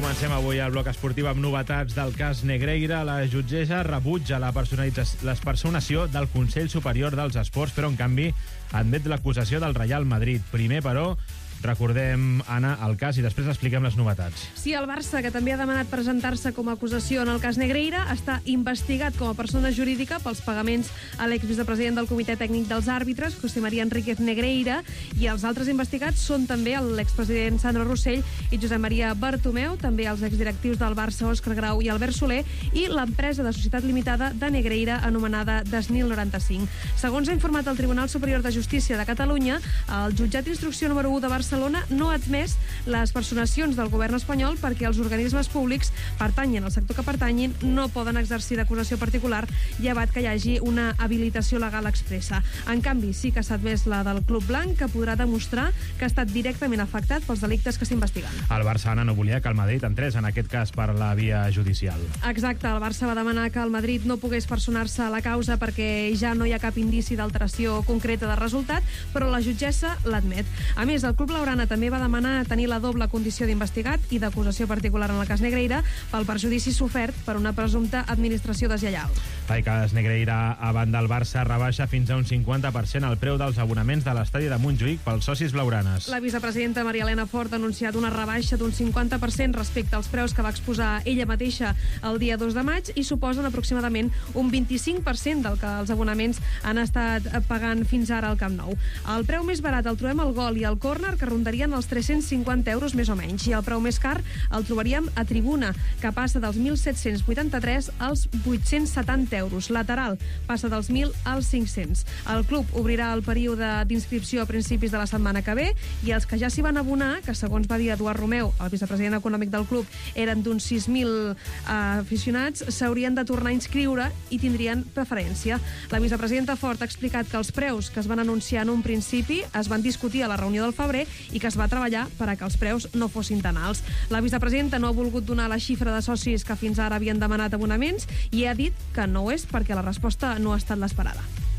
[SPEAKER 1] Comencem avui el bloc esportiu amb novetats del cas Negreira. La jutgessa rebutja la personació del Consell Superior dels Esports, però en canvi admet l'acusació del Real Madrid. Primer, però, recordem, Anna, el cas i després expliquem les novetats.
[SPEAKER 4] Sí, el Barça, que també ha demanat presentar-se com a acusació en el cas Negreira, està investigat com a persona jurídica pels pagaments a l'exvicepresident del Comitè Tècnic dels Àrbitres, José María Enríquez Negreira, i els altres investigats són també l'expresident Sandro Rossell i Josep Maria Bartomeu, també els exdirectius del Barça, Òscar Grau i Albert Soler, i l'empresa de societat limitada de Negreira, anomenada Desnil noranta-cinc. Segons ha informat el Tribunal Superior de Justícia de Catalunya, el jutjat d'instrucció número u de Barcelona Barcelona no ha admès les personacions del govern espanyol perquè els organismes públics pertanyen al sector que pertanyin no poden exercir d'acusació particular, llevat que hi hagi una habilitació legal expressa. En canvi, sí que s'ha admès la del Club Blanc, que podrà demostrar que ha estat directament afectat pels delictes que s'investiguen.
[SPEAKER 1] El Barça, Anna, no volia que el Madrid entrés en aquest cas per la via judicial.
[SPEAKER 4] Exacte, el Barça va demanar que el Madrid no pogués personar-se a la causa perquè ja no hi ha cap indici d'alteració concreta de resultat, però la jutgessa l'admet. A més, el Club Blaugrana també va demanar tenir la doble condició d'investigat i d'acusació particular en el cas Negreira pel perjudici sofert per una presumpta administració deslleial.
[SPEAKER 1] El cas Negreira, a banda, el Barça rebaixa fins a un cinquanta per cent el preu dels abonaments de l'estadi de Montjuïc pels socis blaugranes.
[SPEAKER 4] La vicepresidenta Maria Elena Fort ha anunciat una rebaixa d'un cinquanta per cent respecte als preus que va exposar ella mateixa el dia dos de maig i suposen aproximadament un vint-i-cinc per cent del que els abonaments han estat pagant fins ara al Camp Nou. El preu més barat el trobem al gol i al córner, que rondarien els tres-cents cinquanta euros més o menys, i el preu més car el trobaríem a tribuna, que passa dels mil set-cents vuitanta-tres als vuit-cents setanta euros. Lateral passa dels mil als cinc-cents. El club obrirà el període d'inscripció a principis de la setmana que ve i els que ja s'hi van abonar, que segons va dir Eduard Romeu, el vicepresident econòmic del club, eren d'uns sis mil eh, aficionats, s'haurien de tornar a inscriure i tindrien preferència. La vicepresidenta Fort ha explicat que els preus que es van anunciar en un principi es van discutir a la reunió del febrer i que es va treballar per a que els preus no fossin tan alts. La vicepresidenta no ha volgut donar la xifra de socis que fins ara havien demanat abonaments i ha dit que no ho és perquè la resposta no ha estat l'esperada.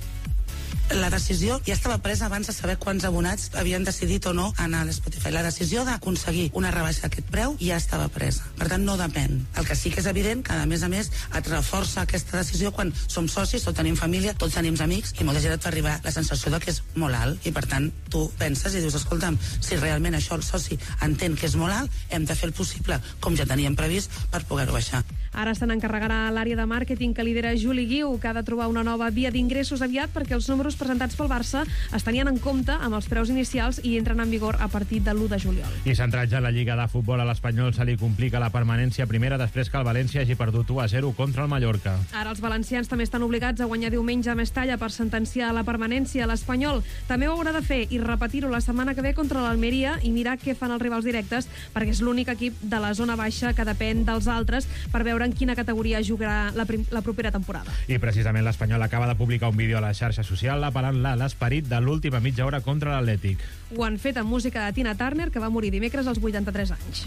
[SPEAKER 7] La decisió ja estava presa abans de saber quants abonats havien decidit o no anar a l'Spotify. La decisió d'aconseguir una rebaixa d'aquest preu ja estava presa. Per tant, no depèn. El que sí que és evident que, a més a més, et reforça aquesta decisió quan som socis, tots tenim família, tots tenim amics, i molta gent et fa arribar la sensació de que és molt alt. I, per tant, tu penses i dius, escolta'm, si realment això el soci entén que és molt alt, hem de fer el possible, com ja teníem previst, per poder-ho baixar.
[SPEAKER 4] Ara se n'encarregarà l'àrea de màrqueting que lidera Juli Guiu, que ha de trobar una nova via d'ingressos aviat perquè els números presentats pel Barça es tenien en compte amb els preus inicials i entren en vigor a partir de l'u de juliol.
[SPEAKER 1] I centrats en la Lliga de Futbol, a l'Espanyol se li complica la permanència primera després que el València hagi perdut u a zero contra el Mallorca.
[SPEAKER 4] Ara els valencians també estan obligats a guanyar diumenge a Mestalla per sentenciar la permanència. L'Espanyol també ho haurà de fer i repetir-ho la setmana que ve contra l'Almeria i mirar què fan els rivals directes, perquè és l'únic equip de la zona baixa que depèn dels altres per veure en quina categoria jugarà la, la propera temporada.
[SPEAKER 1] I precisament l'Espanyol acaba de publicar un vídeo a la xarxa social apel·lant-la a l'esperit de l'última mitja hora contra l'Atlètic.
[SPEAKER 4] Ho han fet amb música de Tina Turner, que va morir dimecres als vuitanta-tres anys.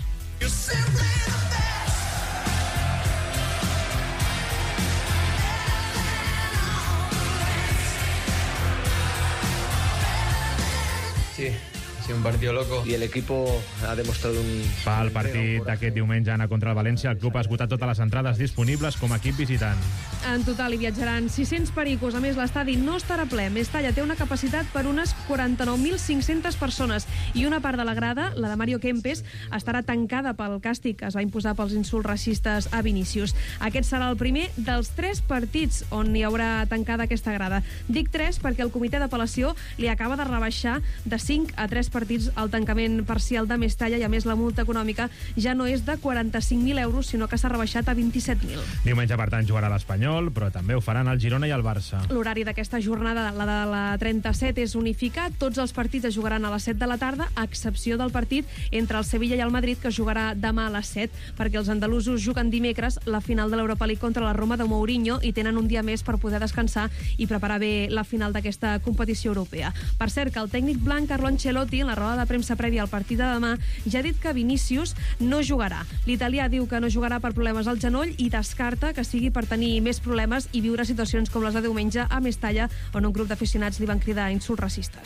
[SPEAKER 8] Sí. Un partido loco y el equipo ha demostrado un...
[SPEAKER 1] Pel partit d'aquest diumenge, Anna, contra el València, el club ha esgotat totes les entrades disponibles com a equip visitant.
[SPEAKER 4] En total hi viatjaran sis-cents pericos. A més, l'estadi no estarà ple. Mestalla té una capacitat per unes quaranta-nou mil cinc-centes persones i una part de la grada, la de Mario Kempes, estarà tancada pel càstig que es va imposar pels insults racistes a Vinícius. Aquest serà el primer dels tres partits on hi haurà tancada aquesta grada. Dic tres perquè el comitè d'apel·lació li acaba de rebaixar de cinc a tres partits al tancament parcial de Mestalla i, a més, la multa econòmica ja no és de quaranta-cinc mil euros, sinó que s'ha rebaixat a vint-i-set mil.
[SPEAKER 1] Diumenge, per tant, jugarà l'Espanyol, però també ho faran el Girona i el Barça.
[SPEAKER 4] L'horari d'aquesta jornada, la de la trenta-set, és unificat. Tots els partits es jugaran a les set de la tarda, a excepció del partit entre el Sevilla i el Madrid, que es jugarà demà a les set, perquè els andalusos juguen dimecres la final de l'Europa League contra la Roma de Mourinho i tenen un dia més per poder descansar i preparar bé la final d'aquesta competició europea. Per cert, que el tècnic blanc Carlo Ancelotti, en la roda de premsa prèvia al partit de demà, ja ha dit que Vinícius no jugarà. L'italià diu que no jugarà per problemes al genoll i descarta que sigui per tenir més problemes i viure situacions com les de diumenge a Mestalla, on un grup d'aficionats li van cridar insults racistes.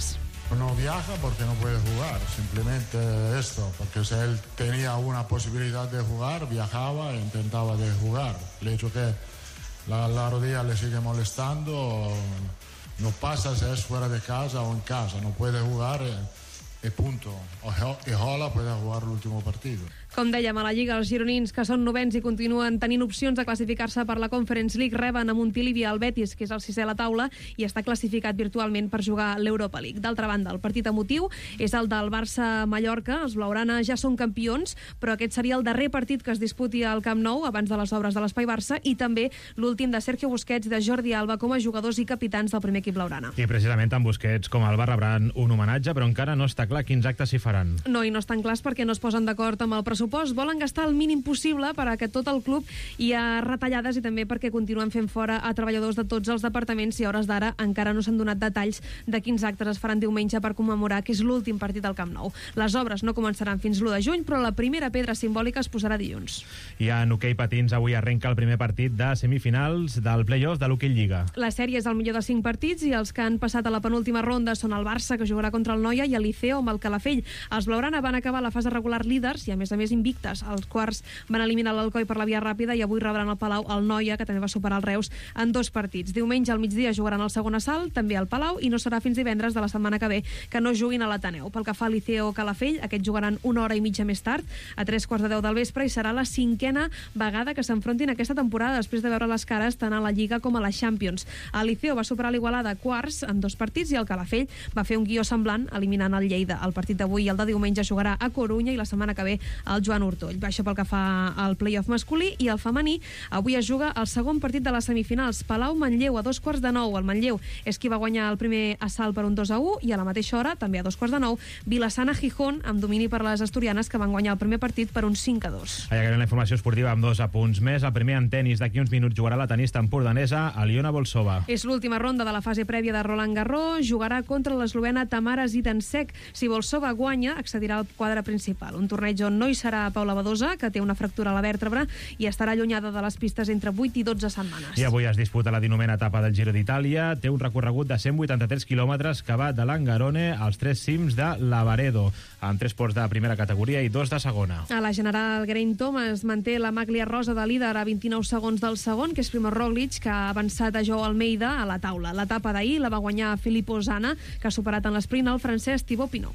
[SPEAKER 6] no viaja porque no puede jugar, simplemente esto, porque si él tenía una posibilidad de jugar, viajaba e intentaba de jugar. El hecho que la, la rodilla le sigue molestando, no pasa si es fuera de casa o en casa, no puede jugar y, y punto. Y Hola puede jugar el último partido.
[SPEAKER 4] Com dèiem, a la Lliga, els gironins, que són novens i continuen tenint opcions de classificar-se per la Conference League, reben a Montilivi el Betis, que és el sisè a la taula, i està classificat virtualment per jugar l'Europa League. D'altra banda, el partit emotiu és el del Barça-Mallorca. Els blaugrana ja són campions, però aquest seria el darrer partit que es disputi al Camp Nou abans de les obres de l'Espai Barça, i també l'últim de Sergio Busquets i de Jordi Alba com a jugadors i capitans del primer equip blaugrana.
[SPEAKER 1] I precisament amb Busquets com Alba rebran un homenatge, però encara no està clar quins actes s'hi faran.
[SPEAKER 4] No, i no estan clars perquè no es posen d'acord amb el pressupost. Volen gastar el mínim possible per a que tot el club hi ha retallades i també perquè continuen fent fora a treballadors de tots els departaments, i a hores d'ara encara no s'han donat detalls de quins actes es faran diumenge per commemorar que és l'últim partit del Camp Nou. Les obres no començaran fins l'u de juny, però la primera pedra simbòlica es posarà dilluns.
[SPEAKER 1] I en hoquei patins avui arrenca el primer partit de semifinals del play-off de l'Hockey Lliga.
[SPEAKER 4] La sèrie és el millor de cinc partits i els que han passat a la penúltima ronda són el Barça, que jugarà contra el Noia, i el Liceo amb el Calafell. Els blaugrana van acabar la fase regular líders i a més a més invictes. Els quarts van eliminar l'Alcoi per la via ràpida i avui rebran al Palau el Noia, que també va superar el Reus en dos partits. Diumenge al migdia jugaran el segon assalt, també al Palau, i no serà fins divendres de la setmana que ve que no juguin a l'Ateneu. Pel que fa a Liceo Calafell, aquests jugaran una hora i mitja més tard, a tres quarts de deu del vespre, i serà la cinquena vegada que s'enfrontin aquesta temporada després de veure les cares tant a la Lliga com a la Champions. El Liceo va superar l'Igualada quarts en dos partits i el Calafell va fer un guió semblant eliminant el Lleida. El partit d'avui i el de diumenge jugarà a Corunya i la setmana que ve el Joan Hurtoll. Això pel que fa al play-off masculí. I el femení, avui es juga el segon partit de les semifinals. Palau-Manlleu a dos quarts de nou. El Manlleu és qui va guanyar el primer assalt per un dos a u, i a la mateixa hora, també a dos quarts de nou, Vilassana-Gijón, amb domini per les asturianes, que van guanyar el primer partit per un cinc a dos.
[SPEAKER 1] Allargarem la informació esportiva amb dos apunts més. El primer en tenis, d'aquí uns minuts jugarà la tenista empordanesa Aliona Volsova.
[SPEAKER 4] És l'última ronda de la fase prèvia de Roland Garros. Jugarà contra l'eslovena Tamara Zidansek. Si Volsova guanya, accedirà al quadre principal. Un torneig on no hi serà Paula Badosa, que té una fractura a la vèrtebra i estarà allunyada de les pistes entre vuit i dotze setmanes.
[SPEAKER 1] I avui es disputa la dinovena etapa del Giro d'Itàlia. Té un recorregut de cent vuitanta-tres quilòmetres que va de Langarone als tres cims de Lavaredo, amb tres ports de primera categoria i dos de segona.
[SPEAKER 4] A la general Geraint Thomas manté la maglia rosa de líder a vint-i-nou segons del segon, que és Primož Roglič, que ha avançat a Joao Almeida a la taula. L'etapa d'ahir la va guanyar Filippo Zana, que ha superat en l'esprint el francès Thibaut Pinot.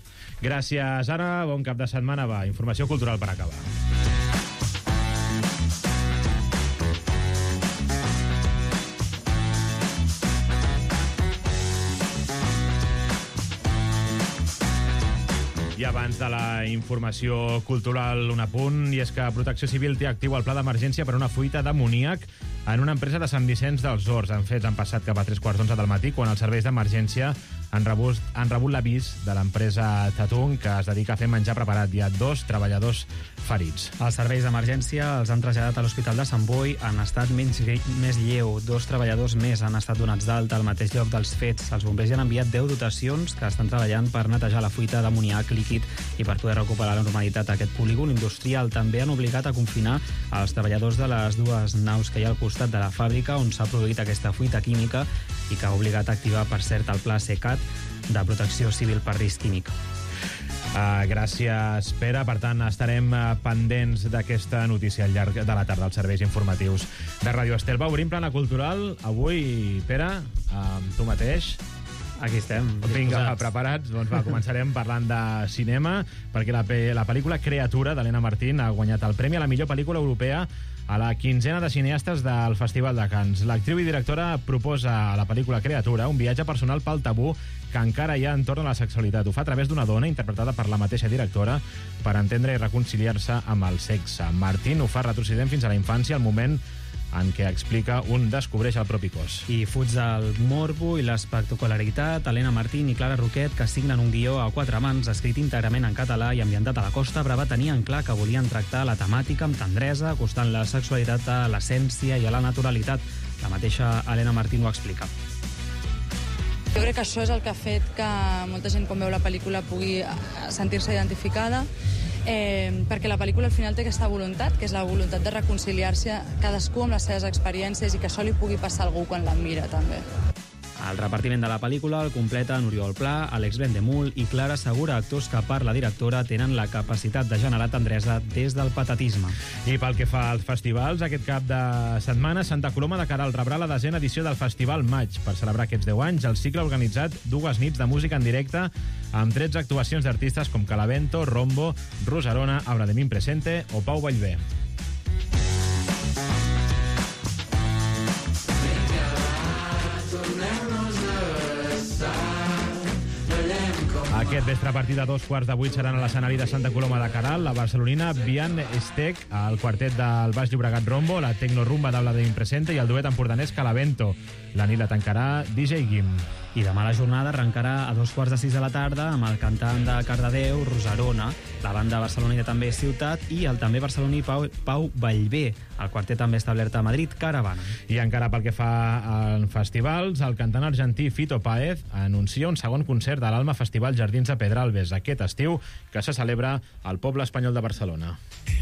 [SPEAKER 1] Gràcies, Anna. Bon cap de setmana. Va, informació cultural per acabar. I abans de la informació cultural, un apunt, i és que Protecció Civil té actiu el pla d'emergència per una fuita d'amoníac en una empresa de Sant Vicenç dels Horts. En fets han passat cap a tres quarts d'onze del matí, quan els serveis d'emergència han rebut, han rebut l'avís de l'empresa Tatung, que es dedica a fer menjar preparat. Hi ha dos treballadors ferits.
[SPEAKER 3] Els serveis d'emergència els han traslladat a l'Hospital de Sant Boi en estat menys, més lleu. Dos treballadors més han estat donats d'alta al mateix lloc dels fets. Els bombers ja han enviat deu dotacions que estan treballant per netejar la fuita d'amoníac líquid i per poder recuperar la normalitat a aquest polígon industrial. També han obligat a confinar els treballadors de les dues naus que hi ha al costat de la fàbrica on s'ha produït aquesta fuita química i que ha obligat a activar, per cert, el pla SECAT de Protecció Civil per risc químic.
[SPEAKER 1] Uh, gràcies, Pere. Per tant, estarem uh, pendents d'aquesta notícia al llarg de la tarda als serveis informatius de Ràdio Estel. Va, obrim plana cultural. Avui, Pere, amb tu mateix.
[SPEAKER 3] Aquí estem.
[SPEAKER 1] Vinga, preparats? Doncs va, començarem parlant de cinema, perquè la, la pel·lícula Creatura d'Helena Martín ha guanyat el premi a la millor pel·lícula europea a la quinzena de cineastes del Festival de Cannes. L'actriu i directora proposa a la pel·lícula Creatura un viatge personal pel tabú que encara hi ha entorn a la sexualitat. Ho fa a través d'una dona interpretada per la mateixa directora per entendre i reconciliar-se amb el sexe. Martín ho fa retrocedent fins a la infància, al moment en què explica un descobreix el propi cos.
[SPEAKER 3] I fuig del morbo i l'espectacularitat, Helena Martín i Clara Roquet, que signen un guió a quatre mans, escrit íntegrament en català i ambientat a la Costa Brava, tenien clar que volien tractar la temàtica amb tendresa, acostant la sexualitat a l'essència i a la naturalitat. La mateixa Helena Martín ho explica.
[SPEAKER 9] Jo crec que això és el que ha fet que molta gent, quan veu la pel·lícula, pugui sentir-se identificada, eh, perquè la pel·lícula al final té aquesta voluntat, que és la voluntat de reconciliar-se cadascú amb les seves experiències i que això li pugui passar a algú quan l'admira, també.
[SPEAKER 3] El repartiment de la pel·lícula el completen Oriol Pla, Àlex Vendemul i Clara Segura, actors que per la directora tenen la capacitat de generar tendresa des del patatisme.
[SPEAKER 1] I pel que fa als festivals, aquest cap de setmana Santa Coloma de Queralt rebrà la desena edició del Festival Maig. Per celebrar aquests deu anys, el cicle ha organitzat dues nits de música en directe amb tretze actuacions d'artistes com Calavento, Rombo, Rosarona, Abra de mi Presente o Pau Vallvé. Aquest vespre a partir de dos quarts de vuit seran a l'escenari de Santa Coloma de Queralt la barcelonina Bian Estec, el quartet del Baix Llobregat Rombo, la tecnorumba de la de Impresente i el duet empordanès Calavento. La nit la tancarà D J Guim.
[SPEAKER 3] I demà la jornada arrencarà a dos quarts de sis de la tarda amb el cantant de Cardedeu, Rosarona, la banda barcelonina també Ciutat i el també barceloní Pau, Pau Vallvé. El quartet també establert a Madrid, Caravana.
[SPEAKER 1] I encara pel que fa als festivals, el cantant argentí Fito Páez anuncia un segon concert de l'Alma Festival Jardins de Pedralbes aquest estiu, que se celebra al poble espanyol de Barcelona.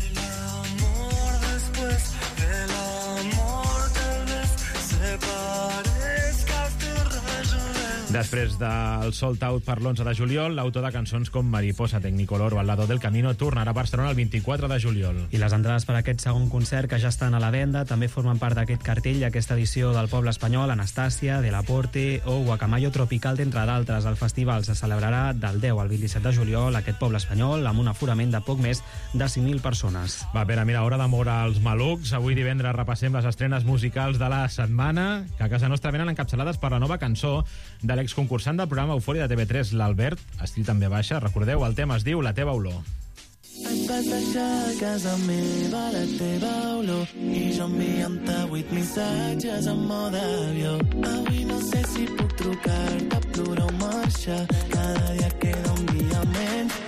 [SPEAKER 1] Després del sold out per l'onze de juliol, l'autor de cançons com Mariposa Tecnicolor o Al lado del camino tornarà a Barcelona el vint-i-quatre de juliol.
[SPEAKER 3] I les entrades per a aquest segon concert, que ja estan a la venda, també formen part d'aquest cartell d'aquesta edició del Poble Espanyol, Anastàcia, De la Porte o Guacamayo Tropical, entre d'altres. El festival se celebrarà del deu al vint-i-set de juliol aquest Poble Espanyol amb un aforament de poc més de cinc mil persones.
[SPEAKER 1] Va, Pere, mira, hora de moure els malucs. Avui divendres repassem les estrenes musicals de la setmana, que a casa nostra venen encapçalades per la nova cançó de l'exconcursant del programa Eufòria de T V tres, l'Albert, estil també baixa. Recordeu, el tema es diu La teva olor.
[SPEAKER 10] Vaig passejar a casa meva la teva olor i jo enviant-te vuit missatges en mode avió. Avui no sé si puc trucar-te, plorar o marxar, cada dia queda un dia menys.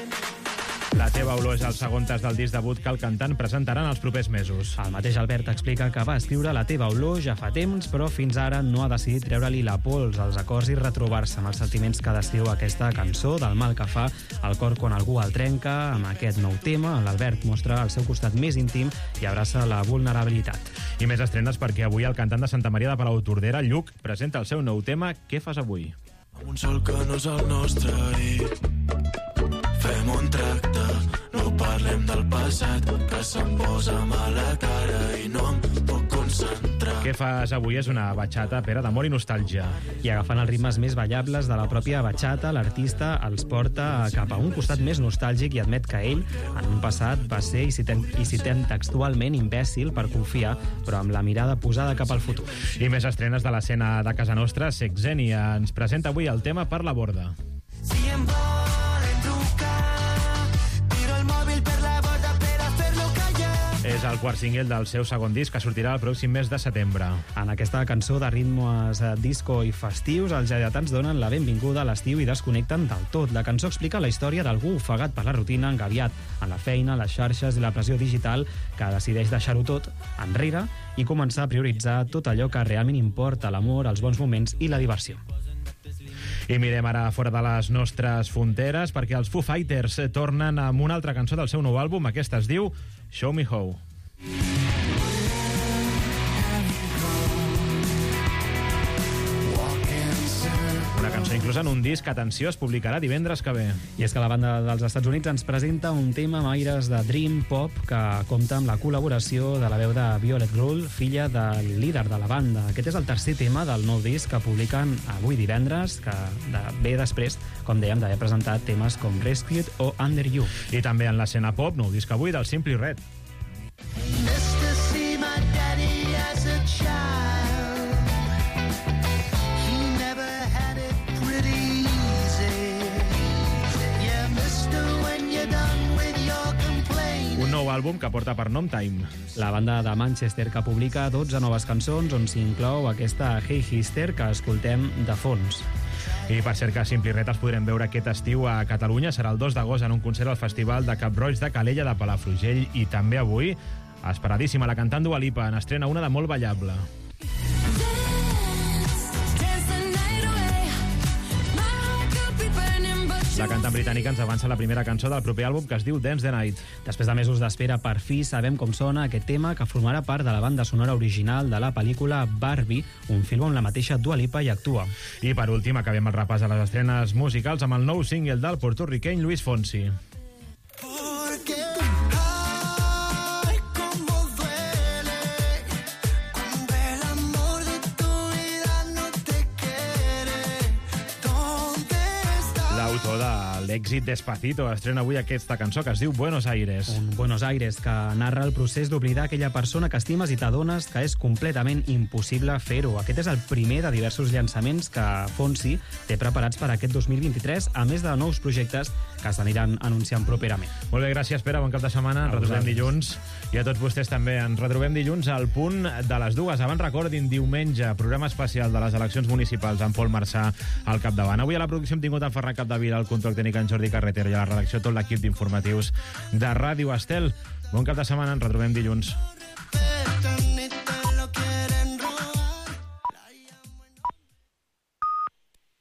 [SPEAKER 1] La teva olor és el segon tas del disc debut que el cantant presentarà en els propers mesos.
[SPEAKER 3] El mateix Albert explica que va escriure La teva olor ja fa temps, però fins ara no ha decidit treure-li la pols als acords i retrobar-se amb els sentiments que descriu aquesta cançó, del mal que fa el cor quan algú el trenca. Amb aquest nou tema, l'Albert mostra el seu costat més íntim i abraça la vulnerabilitat.
[SPEAKER 1] I més estrenes perquè avui el cantant de Santa Maria de Palautordera, Lluc, presenta el seu nou tema Què fas avui?
[SPEAKER 10] Amb un sol que no és el nostre i fem un tracte, no parlem del passat, que se'm posa mala cara i no em puc concentrar.
[SPEAKER 1] Què fas avui és una bachata, Pere, d'amor i nostàlgia.
[SPEAKER 3] I agafant els ritmes més ballables de la pròpia bachata, l'artista els porta cap a un costat més nostàlgic i admet que ell, en un passat, va ser, i citem, i citem textualment, imbècil per confiar, però amb la mirada posada cap al futur.
[SPEAKER 1] I més estrenes de l'escena de casa nostra, Sexenia ens presenta avui el tema Per la borda.
[SPEAKER 10] Si em volen trucar, tiro el mòbil per la borda per a fer-lo callar.
[SPEAKER 1] És el quart single del seu segon disc, que sortirà el pròxim mes de setembre.
[SPEAKER 3] En aquesta cançó de ritmes disco i festius, els lleidatans donen la benvinguda a l'estiu i desconnecten del tot. La cançó explica la història d'algú ofegat per la rutina, engabiat en la feina, les xarxes i la pressió digital, que decideix deixar-ho tot enrere i començar a prioritzar tot allò que realment importa: l'amor, els bons moments i la diversió.
[SPEAKER 1] I mirem ara fora de les nostres fronteres, perquè els Foo Fighters tornen amb una altra cançó del seu nou àlbum. Aquesta es diu Show Me How. Una cançó inclusa en un disc que, atenció, es publicarà divendres que ve.
[SPEAKER 3] I és que la banda dels Estats Units ens presenta un tema amb aires de Dream Pop que compta amb la col·laboració de la veu de Violet Grull, filla del líder de la banda. Aquest és el tercer tema del nou disc que publiquen avui divendres, que ve després, com dèiem, d'haver presentat temes com Rescued o Under You.
[SPEAKER 1] I també en l'escena pop, nou disc avui del Simply Red. Un nou àlbum que porta per nom Time.
[SPEAKER 3] La banda de Manchester, que publica dotze noves cançons, on s'inclou aquesta Hey Hister que escoltem de fons.
[SPEAKER 1] I per cert que Simply Red els podrem veure aquest estiu a Catalunya. Serà el dos d'agost en un concert al Festival de Cap-roig de Calella de Palafrugell. I també avui, esperadíssima, la cantant Dua Lipa n'estrena una de molt ballable. La cantant britànica ens avança la primera cançó del proper àlbum, que es diu Dance the Night.
[SPEAKER 3] Després de mesos d'espera, per fi sabem com sona aquest tema, que formarà part de la banda sonora original de la pel·lícula Barbie, un film on la mateixa Dua Lipa hi actua.
[SPEAKER 1] I per últim, acabem el repàs a les estrenes musicals amb el nou single del porto-riqueny Luis Fonsi. L'autor de l'èxit Despacito estrena avui aquesta cançó que es diu Buenos Aires.
[SPEAKER 3] Un Buenos Aires que narra el procés d'oblidar aquella persona que estimes i t'adones que és completament impossible fer-ho. Aquest és el primer de diversos llançaments que Fonsi té preparats per aquest dos mil vint-i-tres, a més de nous projectes que s'aniran anunciant properament.
[SPEAKER 1] Molt bé, gràcies, Pere. Bon cap de setmana. Ens retrobem dilluns. I a tots vostès també. Ens retrobem dilluns al punt de les dues. Abans recordin, diumenge, programa especial de les eleccions municipals amb Pol Marçà al capdavant. Avui a la producció hem tingut en Ferran Capdevila, el control tècnic en Jordi Carreter i a la redacció tot l'equip d'informatius de Ràdio Estel. Bon cap de setmana. Ens retrobem dilluns.